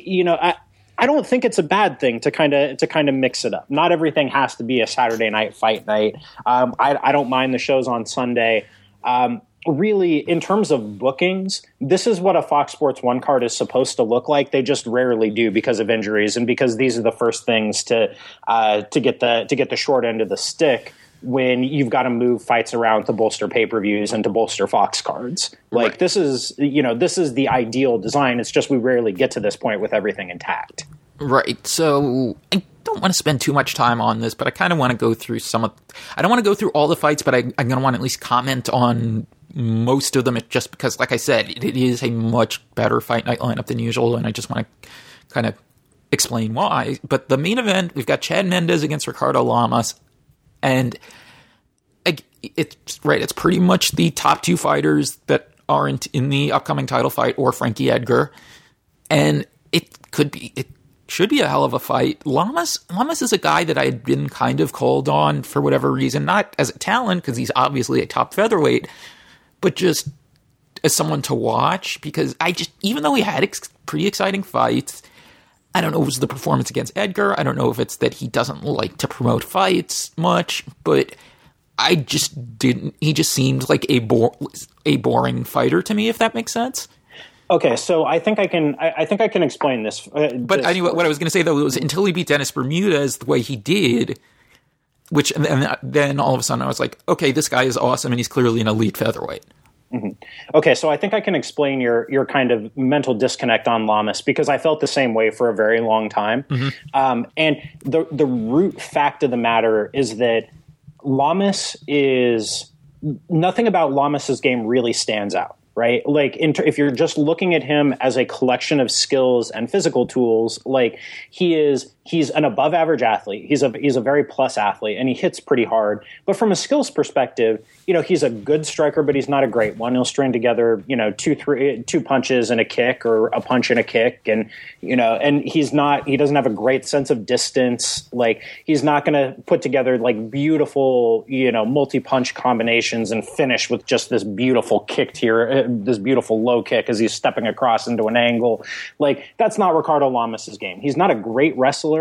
I don't think it's a bad thing to kind of mix it up. Not everything has to be a Saturday night fight night. I don't mind the shows on Sunday. Really, in terms of bookings, this is what a Fox Sports 1 card is supposed to look like. They just rarely do because of injuries and because these are the first things to get the short end of the stick. when you've got to move fights around to bolster pay-per-views and to bolster Fox cards. Like, this is the ideal design. It's just we rarely get to this point with everything intact. Right. So I don't want to spend too much time on this, but I kind of want to go through I don't want to go through all the fights, but I'm going to want to at least comment on most of them, just because, like I said, it is a much better fight night lineup than usual, and I just want to kind of explain why. But the main event, we've got Chad Mendes against Ricardo Lamas, and it's pretty much the top two fighters that aren't in the upcoming title fight, or Frankie Edgar, and it should be a hell of a fight. Lamas is a guy that I had been kind of cold on for whatever reason, not as a talent, because he's obviously a top featherweight, but just as someone to watch, because even though he had pretty exciting fights, I don't know if it was the performance against Edgar, I don't know if it's that he doesn't like to promote fights much, but he just seemed like a boring fighter to me, if that makes sense. Okay, so I think I can explain this. But anyway, what I was going to say, though, was until he beat Dennis Bermudez the way he did, and then all of a sudden I was like, okay, this guy is awesome, and he's clearly an elite featherweight. Mm-hmm. Okay, so I think I can explain your kind of mental disconnect on Lamas, because I felt the same way for a very long time. Mm-hmm. And the root fact of the matter is that nothing about Lamas's game really stands out. Right? Like, if you're just looking at him as a collection of skills and physical tools, like, he's an above average athlete. He's a very plus athlete, and he hits pretty hard. But from a skills perspective, he's a good striker, but he's not a great one. He'll string together, two punches and a kick, or a punch and a kick. And, and he doesn't have a great sense of distance. Like, he's not going to put together like beautiful, multi-punch combinations and finish with just this beautiful kick to this beautiful low kick as he's stepping across into an angle. Like, that's not Ricardo Lamas's game. He's not a great wrestler.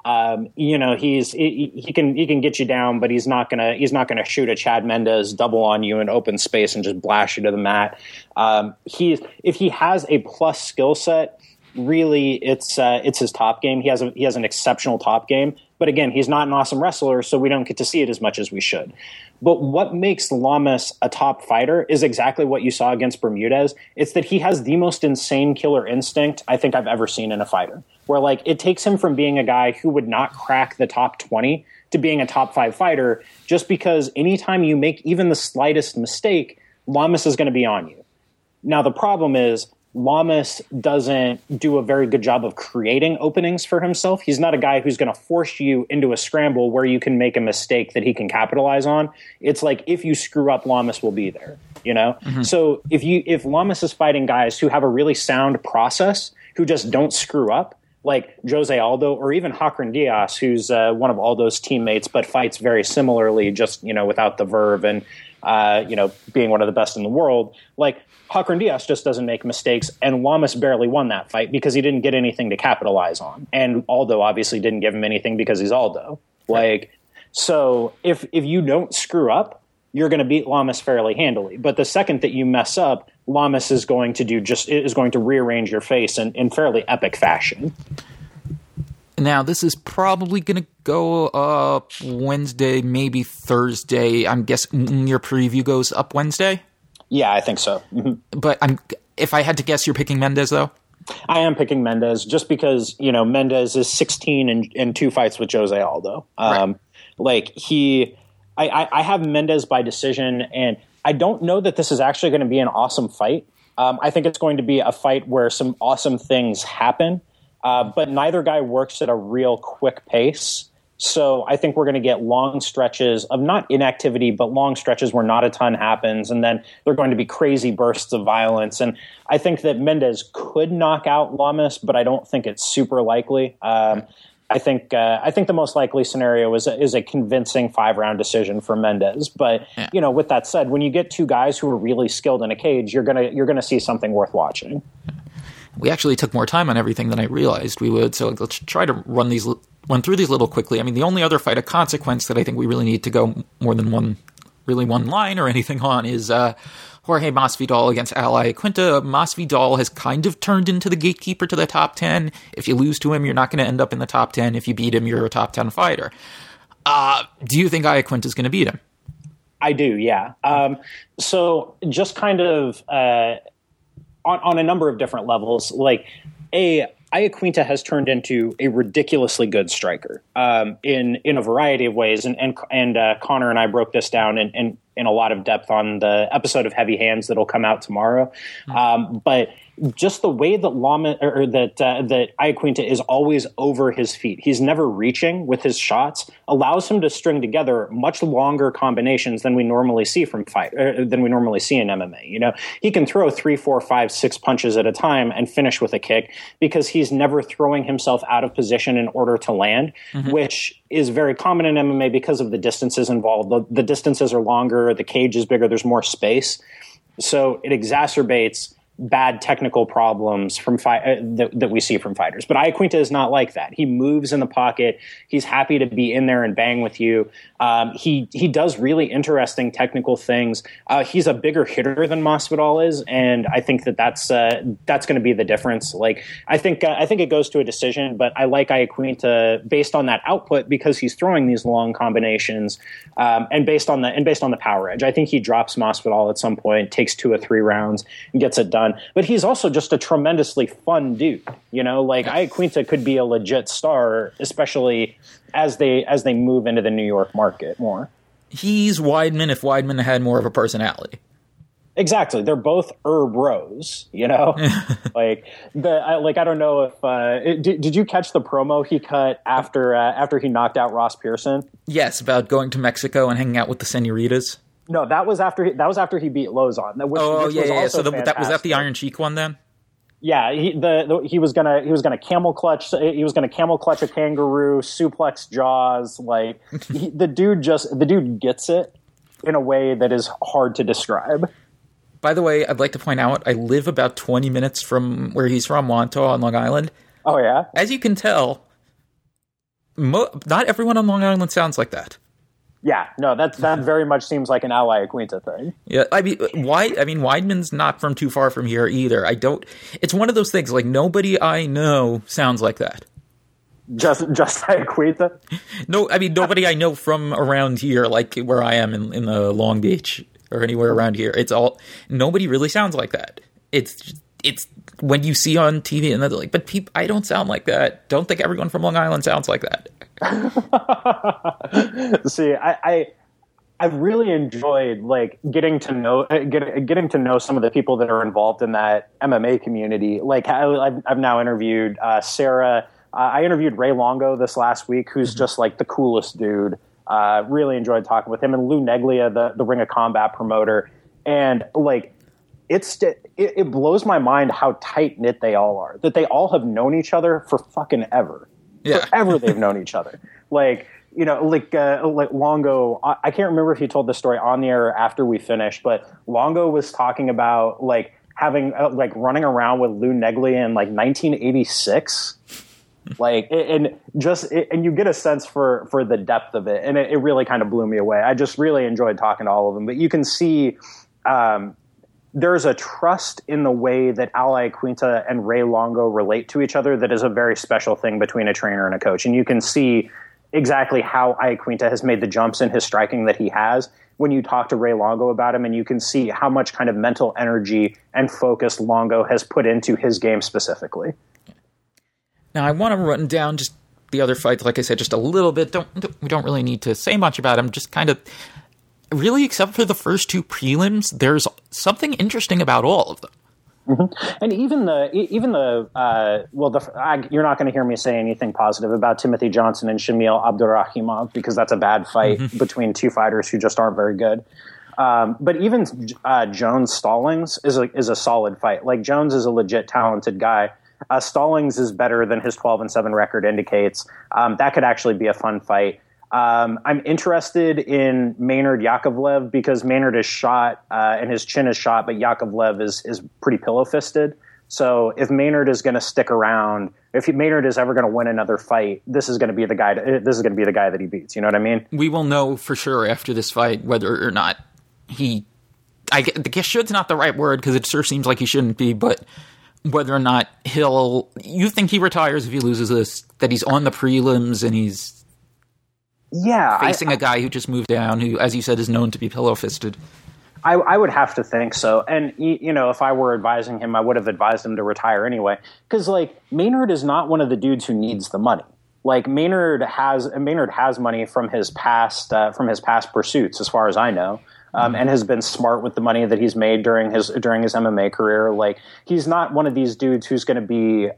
He can get you down, but he's not gonna shoot a Chad Mendes double on you in open space and just blast you to the mat. If he has a plus skill set, really it's his top game. He has an exceptional top game, but again, he's not an awesome wrestler, so we don't get to see it as much as we should. But what makes Lamas a top fighter is exactly what you saw against Bermudez. It's that he has the most insane killer instinct I think I've ever seen in a fighter, where like it takes him from being a guy who would not crack the top 20 to being a top 5 fighter, just because anytime you make even the slightest mistake, Lamas is going to be on you. Now, the problem is Lamas doesn't do a very good job of creating openings for himself. He's not a guy who's going to force you into a scramble where you can make a mistake that he can capitalize on. It's like, if you screw up, Lamas will be there, Mm-hmm. So if Lamas is fighting guys who have a really sound process, who just don't screw up, like Jose Aldo or even Hakran Diaz, who's one of Aldo's teammates, but fights very similarly, just, without the verve and, being one of the best in the world, like, Hakran Diaz just doesn't make mistakes, and Lamas barely won that fight because he didn't get anything to capitalize on. And Aldo obviously didn't give him anything because he's Aldo. Like, so if you don't screw up, you're going to beat Lamas fairly handily. But the second that you mess up, Lamas is going to rearrange your face in fairly epic fashion. Now, this is probably going to go up Wednesday, maybe Thursday. I'm guessing your preview goes up Wednesday? Yeah, I think so. Mm-hmm. But if I had to guess, you're picking Mendes, though? I am picking Mendes just because, Mendes is 16 in 2 fights with Jose Aldo. Right. I have Mendes by decision, and I don't know that this is actually going to be an awesome fight. I think it's going to be a fight where some awesome things happen, but neither guy works at a real quick pace. So I think we're going to get long stretches of not inactivity, but long stretches where not a ton happens. And then there are going to be crazy bursts of violence. And I think that Mendes could knock out Lamas, but I don't think it's super likely. I think the most likely scenario is a convincing 5-round decision for Mendes. But, with that said, when you get 2 guys who are really skilled in a cage, you're going to see something worth watching. We actually took more time on everything than I realized we would, so let's try to run through these a little quickly. I mean, the only other fight of consequence that I think we really need to go more than one line or anything on is Jorge Masvidal against Al Iaquinta. Masvidal has kind of turned into the gatekeeper to the top 10. If you lose to him, you're not going to end up in the top 10. If you beat him, you're a top 10 fighter. Do you think Iaquinta is going to beat him? I do, yeah. So just kind of on a number of different levels, like Iaquinta has turned into a ridiculously good striker in a variety of ways, and Connor and I broke this down in a lot of depth on the episode of Heavy Hands that'll come out tomorrow. But just the way that that Iaquinta is always over his feet, he's never reaching with his shots, allows him to string together much longer combinations than we normally see in MMA. You know, he can throw 3, 4, 5, 6 punches at a time and finish with a kick because he's never throwing himself out of position in order to land, which is very common in MMA because of the distances involved. The distances are longer, the cage is bigger, there's more space. So it exacerbates bad technical problems from that we see from fighters. But Iaquinta is not like that. He moves in the pocket. He's happy to be in there and bang with you. He does really interesting technical things. He's a bigger hitter than Masvidal is, and I think that's going to be the difference. Like I think it goes to a decision, but I like Iaquinta based on that output because he's throwing these long combinations, and based on the power edge. I think he drops Masvidal at some point, takes 2 or 3 rounds, and gets it done. But he's also just a tremendously fun dude, you know. Like Iaquinta could be a legit star, especially as they move into the New York market more. He's Weidman if Weidman had more of a personality. Exactly, they're both bros, you know. I don't know if did you catch the promo he cut after he knocked out Ross Pearson? Yes, about going to Mexico and hanging out with the senoritas. No, that was after he beat Lozon. Yeah. So was that the Iron Sheik one then? Yeah, he was gonna camel clutch. He was gonna camel clutch a kangaroo, suplex jaws. Like the dude gets it in a way that is hard to describe. By the way, I'd like to point out I live about 20 minutes from where he's from, Wantagh on Long Island. Oh yeah, as you can tell, not everyone on Long Island sounds like that. Yeah, no, that very much seems like an Al Iaquinta thing. Yeah, Weidman's not from too far from here either. It's one of those things, like, nobody I know sounds like that. Just Iaquinta? No, I mean, nobody I know from around here, like where I am in the Long Beach or anywhere around here. Nobody really sounds like that. It's when you see on TV and they're like, but I don't sound like that. Don't think everyone from Long Island sounds like that. See, I've really enjoyed like getting to know some of the people that are involved in that MMA community. Like I've now interviewed Sarah. I interviewed Ray Longo this last week, who's just like the coolest dude. Really enjoyed talking with him, and Lou Neglia, the Ring of Combat promoter, and like. It blows my mind how tight knit they all are. That they all have known each other for fucking ever. Yeah. Forever they've known each other. Like, you know, like Longo. I can't remember if he told this story on the air or after we finished, but Longo was talking about like having running around with Lou Neglia in like 1986. Like and you get a sense for the depth of it, and it really kind of blew me away. I just really enjoyed talking to all of them. But you can see. There's a trust in the way that Al Iaquinta and Ray Longo relate to each other that is a very special thing between a trainer and a coach. And you can see exactly how Iaquinta has made the jumps in his striking that he has when you talk to Ray Longo about him, and you can see how much kind of mental energy and focus Longo has put into his game specifically. Now, I want to run down just the other fights, like I said, just a little bit. We don't really need to say much about them, just kind of... Really, except for the first 2 prelims, there's something interesting about all of them. Mm-hmm. And even you're not going to hear me say anything positive about Timothy Johnson and Shamil Abdurakhimov because that's a bad fight between 2 fighters who just aren't very good. But even Jones Stallings is a solid fight. Like Jones is a legit talented guy. Stallings is better than his 12-7 record indicates. That could actually be a fun fight. I'm interested in Maynard Yakovlev because Maynard is shot and his chin is shot, but Yakovlev is pretty pillow-fisted. So if Maynard is going to stick around, if Maynard is ever going to win another fight, this is going to be the guy. This is going to be the guy that he beats. You know what I mean? We will know for sure after this fight whether or not I guess should's not the right word because it sure seems like he shouldn't be, but whether or not you think he retires if he loses this, that he's on the prelims and he's Yeah. Facing a guy who just moved down, who, as you said, is known to be pillow-fisted. I would have to think so. And, if I were advising him, I would have advised him to retire anyway. Because, Maynard is not one of the dudes who needs the money. Maynard has money from his past pursuits, as far as I know, and has been smart with the money that he's made during his MMA career. He's not one of these dudes who's going to be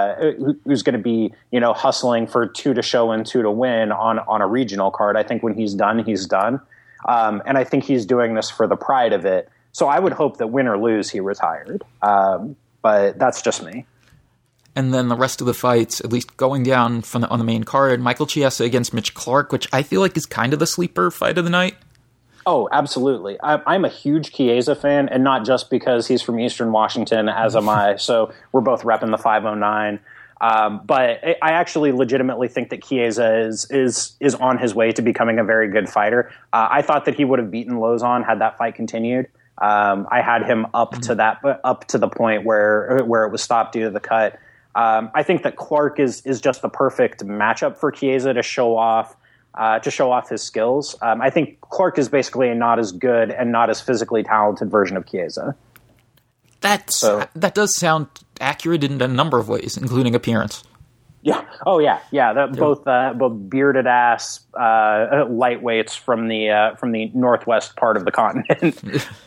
hustling for 2 to show and 2 to win on a regional card. I think when he's done, he's done. And I think he's doing this for the pride of it. So I would hope that win or lose, he retired. But that's just me. And then the rest of the fights, at least going down on the main card, Michael Chiesa against Mitch Clark, which I feel like is kind of the sleeper fight of the night. Oh, absolutely. I'm a huge Chiesa fan, and not just because he's from Eastern Washington, as am I. So we're both repping the 509. But I actually legitimately think that Chiesa is on his way to becoming a very good fighter. I thought that he would have beaten Lozon had that fight continued. I had him up to the point where it was stopped due to the cut. I think that Clark is just the perfect matchup for Chiesa to show off his skills. I think Clark is basically a not as good and not as physically talented version of Chiesa. That does sound accurate in a number of ways, including appearance. Yeah. Oh, yeah. Yeah. Both bearded ass lightweights from the northwest part of the continent.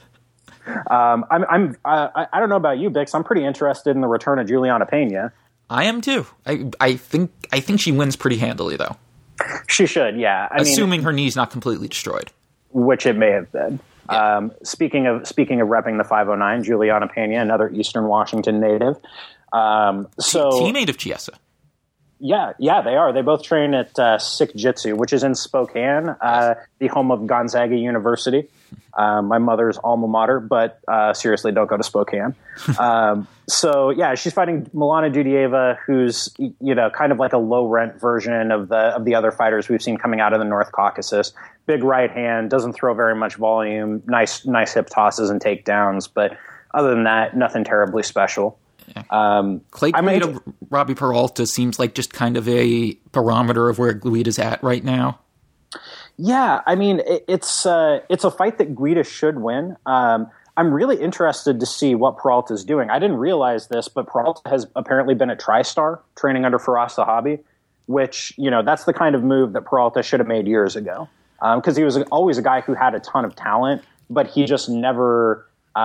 I don't know about you, Bix. I'm pretty interested in the return of Juliana Pena. I am too. I think she wins pretty handily, though. She should, yeah. Assuming her knee's not completely destroyed, which it may have been. Yeah. Speaking of repping the 509, Juliana Pena, another Eastern Washington native. Teammate of Chiesa. Yeah, they are. They both train at Sick Jitsu, which is in Spokane, the home of Gonzaga University. My mother's alma mater, but seriously, don't go to Spokane. She's fighting Milana Dudieva, who's kind of like a low rent version of the other fighters we've seen coming out of the North Caucasus. Big right hand, doesn't throw very much volume, nice hip tosses and takedowns, but other than that, nothing terribly special. Clay Guida, Robbie Peralta seems like just kind of a barometer of where Guida's at right now. Yeah, it's a fight that Guida should win. I'm really interested to see what Peralta's doing. I didn't realize this, but Peralta has apparently been at TriStar training under Firas Zahabi, which, that's the kind of move that Peralta should have made years ago. Because he was always a guy who had a ton of talent, but he just never...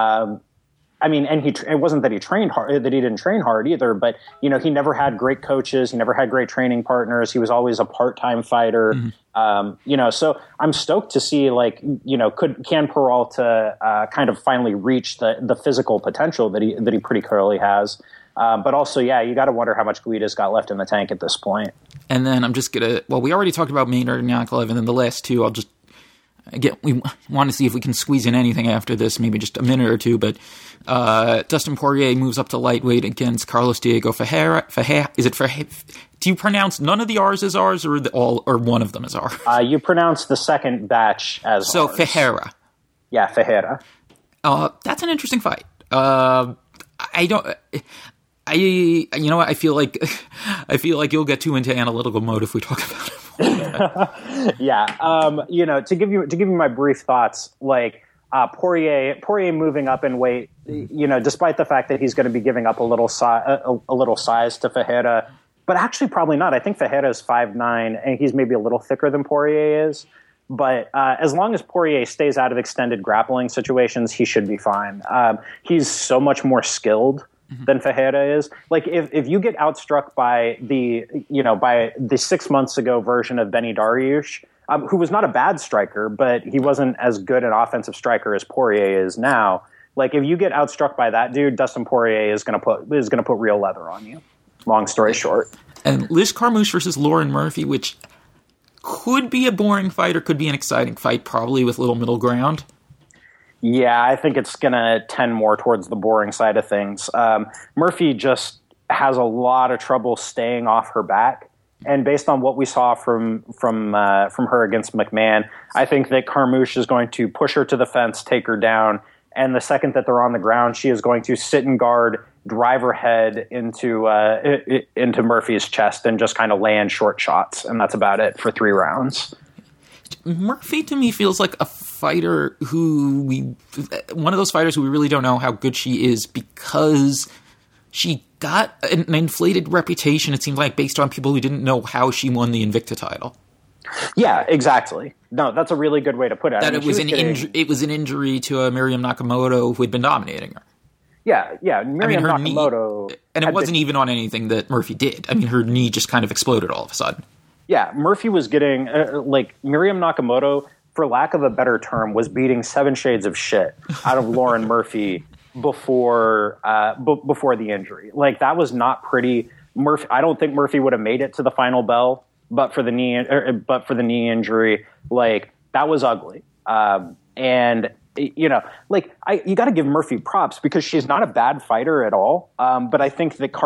it wasn't that he trained hard, that he didn't train hard either, but, he never had great coaches. He never had great training partners. He was always a part-time fighter. Mm-hmm. So I'm stoked to see, can Peralta kind of finally reach the physical potential that he pretty clearly has. But also, you got to wonder how much Guida's got left in the tank at this point. And then I'm just going to, we already talked about Maynard and Yakovlev, and then the last two, we want to see if we can squeeze in anything after this, maybe just a minute or two, but Dustin Poirier moves up to lightweight against Carlos Diego Ferreira. Is it Ferreira? Do you pronounce none of the R's as R's, or or one of them as R? You pronounce the second batch as so R's. Ferreira. Yeah, Ferreira. That's an interesting fight. I feel like you'll get too into analytical mode if we talk about it. Yeah. To give you my brief thoughts, Poirier moving up in weight, despite the fact that he's going to be giving up a little size to Ferreira, but actually probably not. I think Ferreira is 5'9", and he's maybe a little thicker than Poirier is. But as long as Poirier stays out of extended grappling situations, he should be fine. He's so much more skilled than Ferreira is. If you get outstruck by the 6 months ago version of Benny Dariush, who was not a bad striker, but he wasn't as good an offensive striker as Poirier is now. If you get outstruck by that dude, Dustin Poirier is going to put real leather on you. Long story short. And Liz Carmouche versus Lauren Murphy, which could be a boring fight or could be an exciting fight, probably with little middle ground. Yeah, I think it's going to tend more towards the boring side of things. Murphy just has a lot of trouble staying off her back. And based on what we saw from her against McMahon, I think that Carmouche is going to push her to the fence, take her down, and the second that they're on the ground, she is going to sit and guard, drive her head into Murphy's chest, and just kind of land short shots. And that's about it for 3 rounds. Murphy to me feels like a fighter one of those fighters who we really don't know how good she is because she got an inflated reputation, it seems like, based on people who didn't know how she won the Invicta title. Yeah, exactly. No, that's a really good way to put it. That it was an injury to Miriam Nakamoto who had been dominating her. Yeah. Miriam Nakamoto. Knee, and it wasn't even on anything that Murphy did. I mean, her knee just kind of exploded all of a sudden. Yeah, Murphy was getting, Miriam Nakamoto, for lack of a better term, was beating 7 shades of shit out of Lauren Murphy before the injury. Like, that was not pretty. Murphy, I don't think Murphy would have made it to the final bell, but for the knee injury. Like, that was ugly. And you got to give Murphy props because she's not a bad fighter at all. But I think that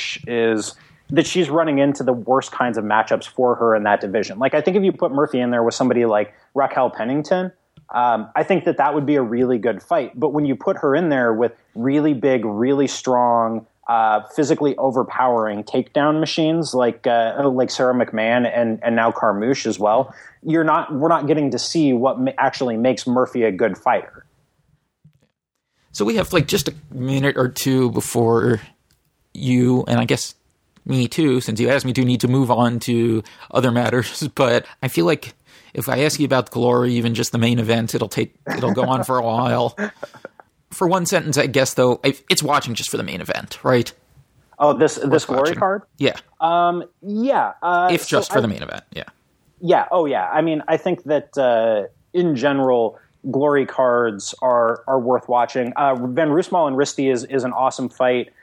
that she's running into the worst kinds of matchups for her in that division. Like, I think if you put Murphy in there with somebody like Raquel Pennington, I think that would be a really good fight. But when you put her in there with really big, really strong, physically overpowering takedown machines like Sarah McMahon and now Carmouche as well, we're not getting to see what actually makes Murphy a good fighter. So we have just a minute or two before you, and I guess me too, since you asked me to, need to move on to other matters. But I feel like if I ask you about Glory, even just the main event, it'll go on for a while. For one sentence, I guess, though, it's watching just for the main event, right? Oh, this Glory card? Yeah. Yeah. If just for the main event, yeah. Yeah. Oh, yeah. I mean, I think that in general, Glory cards are worth watching. Van Roosmalen and Risti is an awesome fight.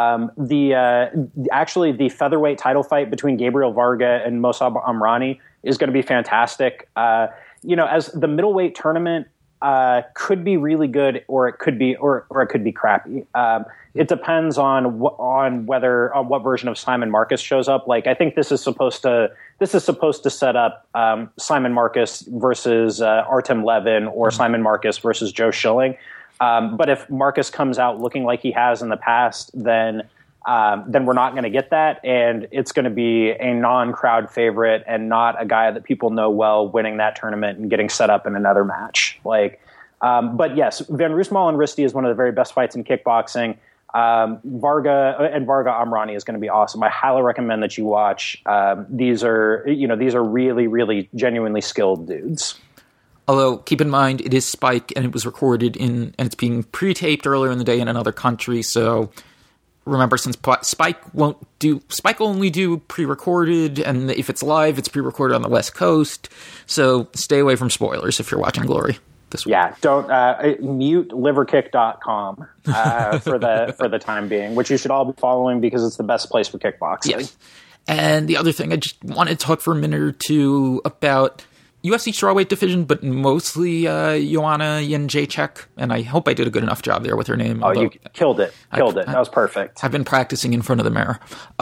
Actually, the featherweight title fight between Gabriel Varga and Mosab Amrani is going to be fantastic. As the middleweight tournament could be really good, or it could be crappy. It depends on what version of Simon Marcus shows up. Like, I think this is supposed to set up Simon Marcus versus Artem Levin, or Simon Marcus versus Joe Schilling. But if Marcus comes out looking like he has in the past, then we're not going to get that, and it's going to be a non-crowd favorite and not a guy that people know well winning that tournament and getting set up in another match. But yes, Van Roosmalen and Risti is one of the very best fights in kickboxing. Varga Amrani is going to be awesome. I highly recommend that you watch. These are really, really genuinely skilled dudes. Although, keep in mind, it is Spike, and it was recorded and it's being pre-taped earlier in the day in another country, so remember, since Spike will only do pre-recorded, and if it's live, it's pre-recorded on the West Coast, so stay away from spoilers if you're watching Glory this week. Yeah, don't mute liverkick.com for the time being, which you should all be following because it's the best place for kickboxing. Yes. And the other thing, I just wanted to talk for a minute or two about UFC strawweight division, but mostly Joanna Jędrzejczyk, and I hope I did a good enough job there with her name. Oh, you killed it. That was perfect. I've been practicing in front of the mirror.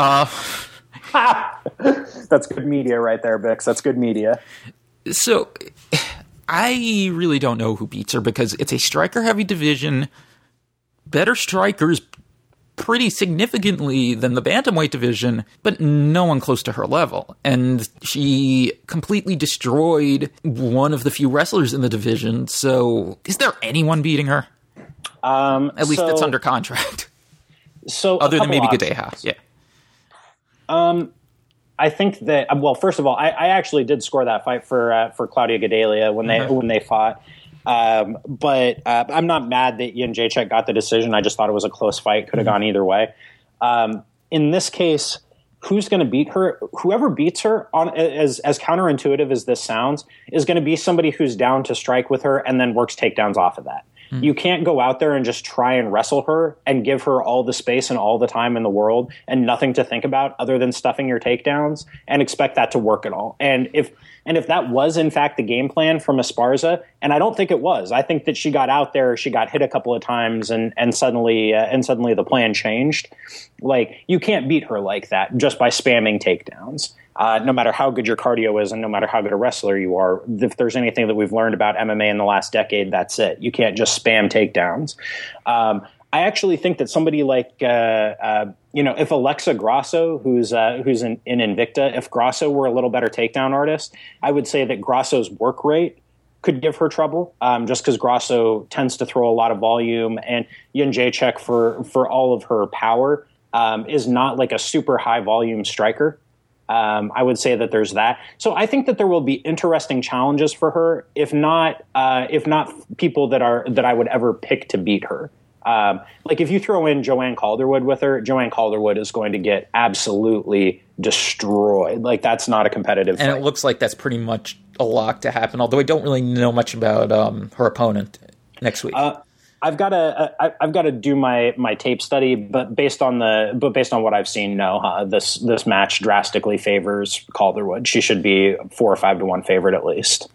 That's good media right there, Bix. That's good media. So, I really don't know who beats her because it's a striker-heavy division. Better strikers pretty significantly than the bantamweight division, but no one close to her level. And she completely destroyed one of the few wrestlers in the division. So is there anyone beating her? At least that's under contract. So other than maybe Gadeha. Yeah. I think that, well, first of all, I actually did score that fight for Claudia Gadelha when they fought. But I'm not mad that Jędrzejczyk got the decision. I just thought it was a close fight. Could have gone either way. In this case, who's going to beat her? Whoever beats her, as counterintuitive as this sounds, is going to be somebody who's down to strike with her and then works takedowns off of that. You can't go out there and just try and wrestle her and give her all the space and all the time in the world and nothing to think about other than stuffing your takedowns and expect that to work at all. And if that was in fact the game plan from Esparza, and I don't think it was, I think that she got out there, she got hit a couple of times, and suddenly the plan changed. Like, you can't beat her like that just by spamming takedowns. No matter how good your cardio is and no matter how good a wrestler you are, if there's anything that we've learned about MMA in the last decade, that's it. You can't just spam takedowns. I actually think that somebody like, if Alexa Grasso, who's in Invicta, if Grasso were a little better takedown artist, I would say that Grasso's work rate could give her trouble, just because Grasso tends to throw a lot of volume, and Jędrzejczyk, for all of her power, is not like a super high volume striker. I would say that there's that. So I think that there will be interesting challenges for her, if not people that I would ever pick to beat her. Like if you throw in Joanne Calderwood with her, Joanne Calderwood is going to get absolutely destroyed. Like that's not a competitive fight. And it looks like that's pretty much a lock to happen, although I don't really know much about her opponent next week. I've got to do my tape study, but based on what I've seen, no, this match drastically favors Calderwood. She should be 4 or 5 to 1 favorite at least.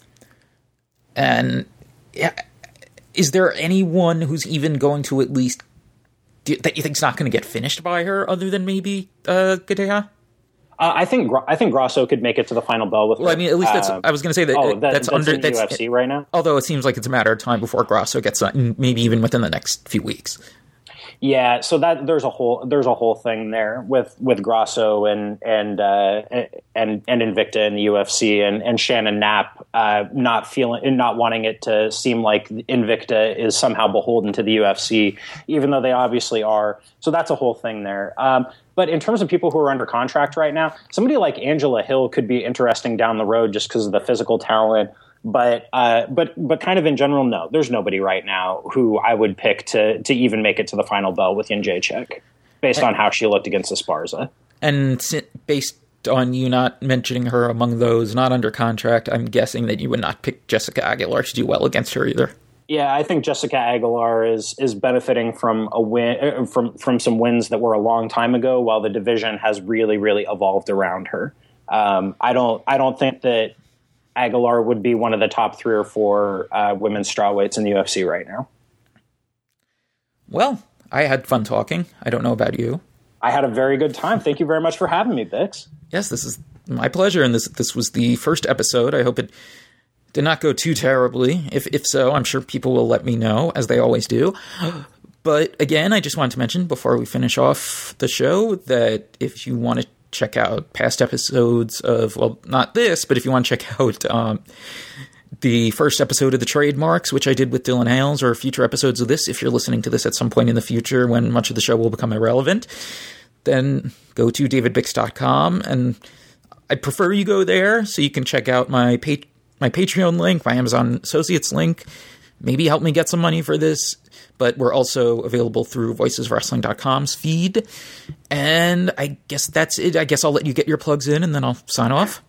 And yeah, is there anyone who's even going to at least that you think's not going to get finished by her, other than maybe Gadeha? I think Grasso could make it to the final bell with her. Well, I mean, at least that's. I was going to say that's under that's UFC right now. Although it seems like it's a matter of time before Grasso gets, maybe even within the next few weeks. Yeah, so that there's a whole thing there with Grasso and Invicta in the UFC and Shannon Knapp not wanting it to seem like Invicta is somehow beholden to the UFC, even though they obviously are. So that's a whole thing there. But in terms of people who are under contract right now, somebody like Angela Hill could be interesting down the road just because of the physical talent. But kind of in general, no, there's nobody right now who I would pick to even make it to the final bell with Jędrzejczyk, based on how she looked against Esparza. And based on you not mentioning her among those not under contract, I'm guessing that you would not pick Jessica Aguilar to do well against her either. Yeah, I think Jessica Aguilar is benefiting from a win from some wins that were a long time ago, while the division has really, really evolved around her. I don't think that Aguilar would be one of the top 3 or 4 women's strawweights in the UFC right now. Well, I had fun talking. I don't know about you. I had a very good time. Thank you very much for having me, Bix. Yes, this is my pleasure, and this was the first episode. I hope it did not go too terribly. If so, I'm sure people will let me know, as they always do. But again, I just wanted to mention before we finish off the show that if you want to check out past episodes of, well, not this, but if you want to check out the first episode of The Trademarks, which I did with Dylan Hales, or future episodes of this, if you're listening to this at some point in the future when much of the show will become irrelevant, then go to davidbix.com, and I prefer you go there so you can check out my Patreon link, my Amazon Associates link, maybe help me get some money for this. But we're also available through voiceswrestling.com's feed. And I guess that's it. I guess I'll let you get your plugs in, and then I'll sign off.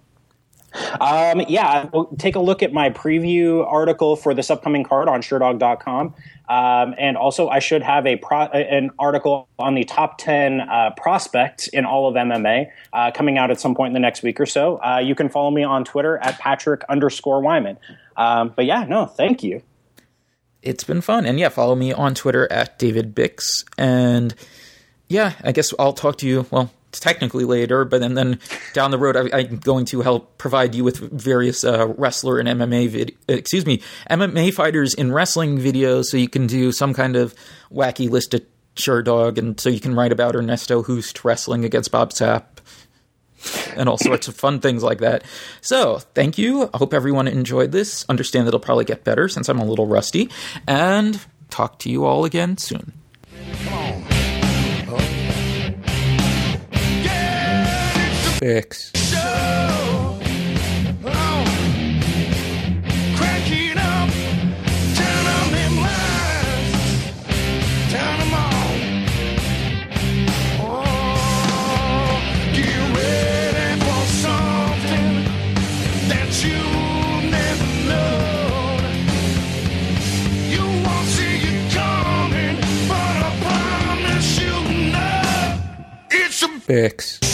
We'll take a look at my preview article for this upcoming card on SureDog.com. And also, I should have an article on the top 10 prospects in all of MMA coming out at some point in the next week or so. You can follow me on Twitter at Patrick_Wyman. But yeah, no, thank you. It's been fun. And yeah, follow me on Twitter at DavidBix. And yeah, I guess I'll talk to you, well, technically later, but then down the road, I'm going to help provide you with various wrestler and MMA fighters in wrestling videos, so you can do some kind of wacky list at SureDog, and so you can write about Ernesto Hoost wrestling against Bob Sapp and all sorts of fun things like that. So, thank you. I hope everyone enjoyed this. Understand that it'll probably get better since I'm a little rusty, and talk to you all again soon. Fix. Fix.